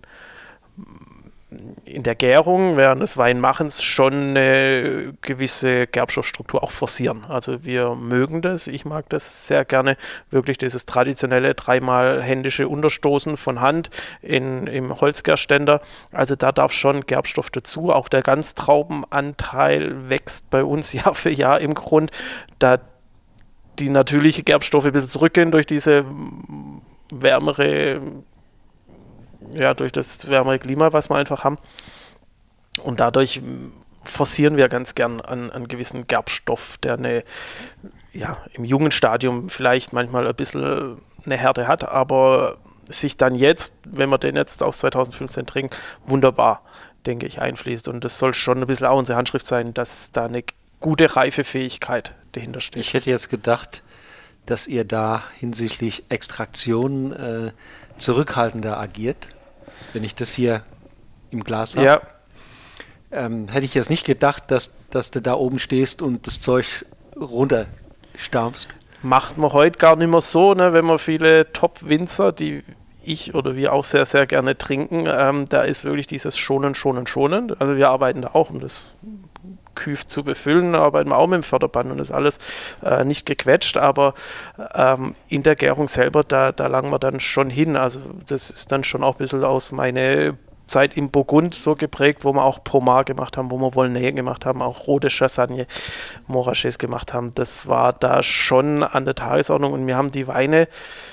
in der Gärung während des Weinmachens schon eine gewisse Gerbstoffstruktur auch forcieren. Also wir mögen das, ich mag das sehr gerne, wirklich dieses traditionelle dreimal händische Unterstoßen von Hand in, im Holzgärständer. Also da darf schon Gerbstoff dazu. Auch der Ganztraubenanteil wächst bei uns Jahr für Jahr im Grund, da die natürliche Gerbstoffe ein bisschen zurückgehen durch diese wärmere ja, durch das wärmere Klima, was wir einfach haben. Und dadurch forcieren wir ganz gern an, an gewissen Gerbstoff, der eine, ja, im jungen Stadium vielleicht manchmal ein bisschen eine Härte hat, aber sich dann jetzt, wenn wir den jetzt aus zwanzig fünfzehn trinken, wunderbar, denke ich, einfließt. Und das soll schon ein bisschen auch unsere Handschrift sein, dass da eine gute Reifefähigkeit dahinter steht. Ich hätte jetzt gedacht, dass ihr da hinsichtlich Extraktion äh, zurückhaltender agiert, wenn ich das hier im Glas habe. Ja. Ähm, hätte ich jetzt nicht gedacht, dass, dass du da oben stehst und das Zeug runterstampfst. Macht man heute gar nicht mehr so, ne? Wenn man viele Top-Winzer, die ich oder wir auch sehr, sehr gerne trinken, ähm, da ist wirklich dieses Schonen, Schonen, Schonen. Also wir arbeiten da auch, um das Küf zu befüllen, da arbeiten wir auch mit dem Förderband und das alles äh, nicht gequetscht, aber ähm, in der Gärung selber, da, da langen wir dann schon hin. Also das ist dann schon auch ein bisschen aus meiner Zeit im Burgund so geprägt, wo wir auch Pomard gemacht haben, wo wir Volnay gemacht haben, auch rote Chassagne, Montrachets gemacht haben. Das war da schon an der Tagesordnung und mir haben die Weine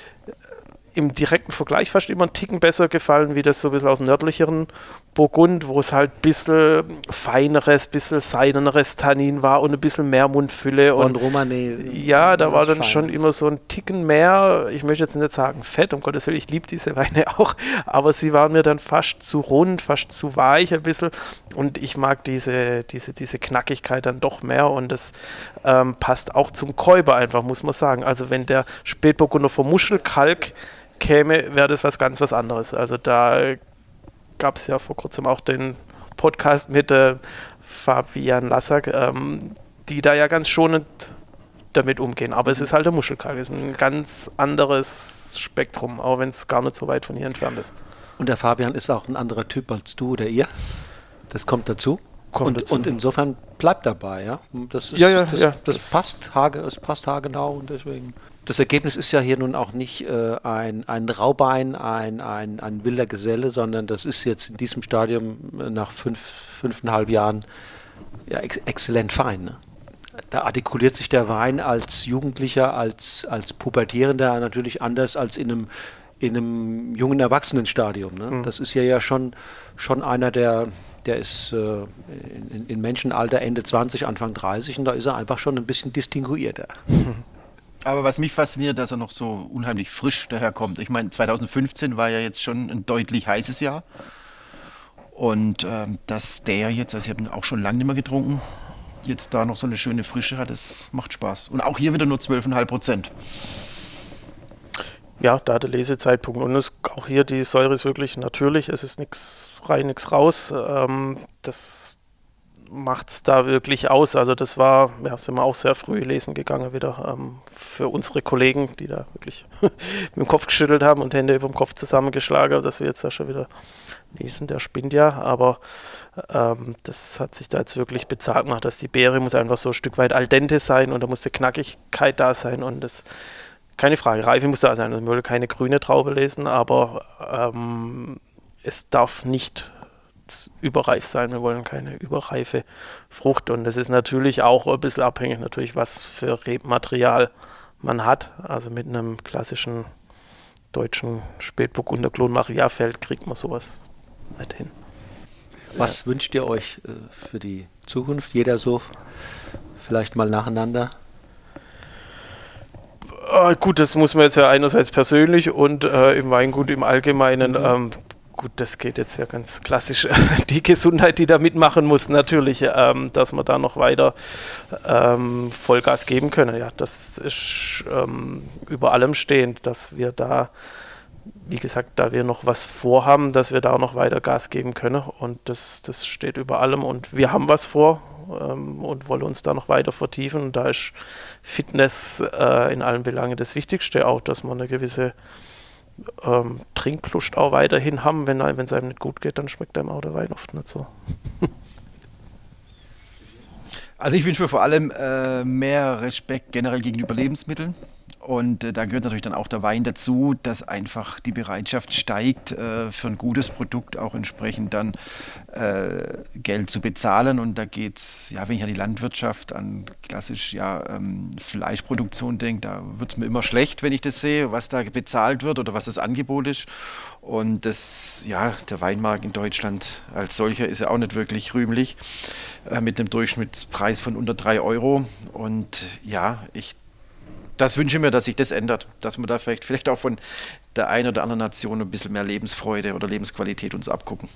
im direkten Vergleich fast immer einen Ticken besser gefallen, wie das so ein bisschen aus dem nördlicheren Burgund, wo es halt ein bisschen feineres, ein bisschen seideneres Tannin war und ein bisschen mehr Mundfülle. Und Romanée. Ja, da war dann fein. Schon immer so ein Ticken mehr, ich möchte jetzt nicht sagen Fett, um Gottes Willen, ich liebe diese Weine auch, aber sie waren mir dann fast zu rund, fast zu weich ein bisschen und ich mag diese, diese, diese Knackigkeit dann doch mehr und das ähm, passt auch zum Käuber einfach, muss man sagen. Also wenn der Spätburgunder vom Muschelkalk käme, wäre das was ganz was anderes. Also da gab es ja vor kurzem auch den Podcast mit äh, Fabian Lassack, ähm, die da ja ganz schonend damit umgehen. Aber es ist halt der Muschelkalk, es ist ein ganz anderes Spektrum, auch wenn es gar nicht so weit von hier entfernt ist. Und der Fabian ist auch ein anderer Typ als du oder ihr. Das kommt dazu. Kommt und, dazu. und insofern bleibt dabei, ja. Das ist, ja, ja, das, ja, das, das passt, hage, es passt haargenau und deswegen. Das Ergebnis ist ja hier nun auch nicht äh, ein, ein Raubein, ein, ein, ein wilder Geselle, sondern das ist jetzt in diesem Stadium äh, nach fünf, fünfeinhalb Jahren ja, ex exzellent fein. Ne? Da artikuliert sich der Wein als Jugendlicher, als, als Pubertierender natürlich anders als in einem, in einem jungen Erwachsenenstadium. Ne? Mhm. Das ist ja ja schon, schon einer, der, der ist äh, in, in Menschenalter Ende zwanzig, Anfang dreißig und da ist er einfach schon ein bisschen distinguierter. Mhm. Aber was mich fasziniert, dass er noch so unheimlich frisch daherkommt. Ich meine, zwanzig fünfzehn war ja jetzt schon ein deutlich heißes Jahr. Und ähm, dass der jetzt, also ich habe ihn auch schon lange nicht mehr getrunken, jetzt da noch so eine schöne Frische hat, das macht Spaß. Und auch hier wieder nur zwölf Komma fünf Prozent. Ja, da der Lesezeitpunkt. Und es, auch hier, die Säure ist wirklich natürlich, es ist nichts rein, nichts raus. Ähm, das macht es da wirklich aus. Also das war, ja, sind wir auch sehr früh lesen gegangen wieder ähm, für unsere Kollegen, die da wirklich mit dem Kopf geschüttelt haben und Hände über dem Kopf zusammengeschlagen, dass wir jetzt da schon wieder lesen, der spinnt ja, aber ähm, das hat sich da jetzt wirklich bezahlt gemacht, dass die Beere muss einfach so ein Stück weit al dente sein und da muss die Knackigkeit da sein und das, keine Frage, Reife muss da sein, also ich will keine grüne Traube lesen, aber ähm, es darf nicht überreif sein. Wir wollen keine überreife Frucht und das ist natürlich auch ein bisschen abhängig, natürlich was für Rebmaterial man hat. Also mit einem klassischen deutschen Spätburgunder Clos Maria-Feld kriegt man sowas nicht hin. Was ja. wünscht ihr euch äh, für die Zukunft? Jeder so vielleicht mal nacheinander? Äh, gut, das muss man jetzt ja einerseits persönlich und äh, im Weingut im Allgemeinen mhm. ähm, gut, das geht jetzt ja ganz klassisch, die Gesundheit, die da mitmachen muss, natürlich, ähm, dass wir da noch weiter ähm, Vollgas geben können. Ja, das ist ähm, über allem stehend, dass wir da, wie gesagt, da wir noch was vorhaben, dass wir da noch weiter Gas geben können und das, das steht über allem und wir haben was vor ähm, und wollen uns da noch weiter vertiefen und da ist Fitness äh, in allen Belangen das Wichtigste auch, dass man eine gewisse Ähm, Trinklust auch weiterhin haben, wenn es einem nicht gut geht, dann schmeckt einem auch der Wein oft nicht so. Also ich wünsche mir vor allem äh, mehr Respekt generell gegenüber Lebensmitteln Und äh, da gehört natürlich dann auch der Wein dazu, dass einfach die Bereitschaft steigt, äh, für ein gutes Produkt auch entsprechend dann äh, Geld zu bezahlen. Und da geht es, ja, wenn ich an die Landwirtschaft, an klassisch ja, ähm, Fleischproduktion denke, da wird es mir immer schlecht, wenn ich das sehe, was da bezahlt wird oder was das Angebot ist. Und das, ja, der Weinmarkt in Deutschland als solcher ist ja auch nicht wirklich rühmlich, äh, mit einem Durchschnittspreis von unter drei Euro. Und ja, ich das wünsche ich mir, dass sich das ändert, dass wir da vielleicht, vielleicht auch von der einen oder anderen Nation ein bisschen mehr Lebensfreude oder Lebensqualität uns abgucken.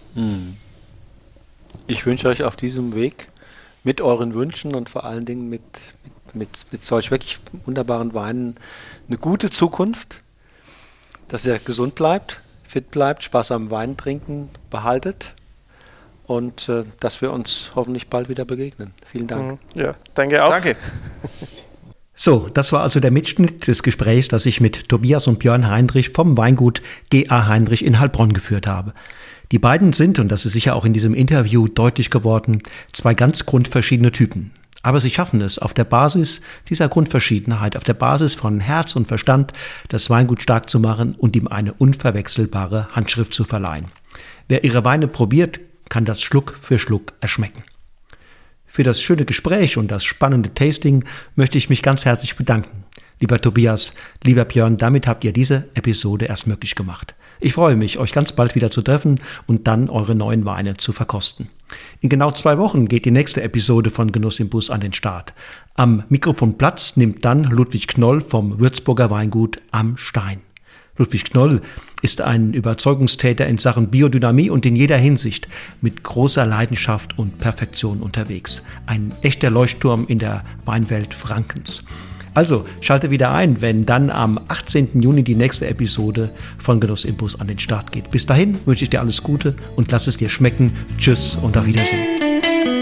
Ich wünsche euch auf diesem Weg mit euren Wünschen und vor allen Dingen mit, mit, mit, mit solch wirklich wunderbaren Weinen eine gute Zukunft, dass ihr gesund bleibt, fit bleibt, Spaß am Wein trinken behaltet und äh, dass wir uns hoffentlich bald wieder begegnen. Vielen Dank. Ja, danke auch. Danke. So, das war also der Mitschnitt des Gesprächs, das ich mit Tobias und Björn Heinrich vom Weingut G A Heinrich in Heilbronn geführt habe. Die beiden sind, und das ist sicher auch in diesem Interview deutlich geworden, zwei ganz grundverschiedene Typen. Aber sie schaffen es, auf der Basis dieser Grundverschiedenheit, auf der Basis von Herz und Verstand, das Weingut stark zu machen und ihm eine unverwechselbare Handschrift zu verleihen. Wer ihre Weine probiert, kann das Schluck für Schluck erschmecken. Für das schöne Gespräch und das spannende Tasting möchte ich mich ganz herzlich bedanken. Lieber Tobias, lieber Björn, damit habt ihr diese Episode erst möglich gemacht. Ich freue mich, euch ganz bald wieder zu treffen und dann eure neuen Weine zu verkosten. In genau zwei Wochen geht die nächste Episode von Genuss im Bus an den Start. Am Mikrofon Platz nimmt dann Ludwig Knoll vom Würzburger Weingut Am Stein. Ludwig Knoll ist ein Überzeugungstäter in Sachen Biodynamie und in jeder Hinsicht mit großer Leidenschaft und Perfektion unterwegs. Ein echter Leuchtturm in der Weinwelt Frankens. Also schalte wieder ein, wenn dann am achtzehnten Juni die nächste Episode von Genuss im Bus an den Start geht. Bis dahin wünsche ich dir alles Gute und lass es dir schmecken. Tschüss und auf Wiedersehen.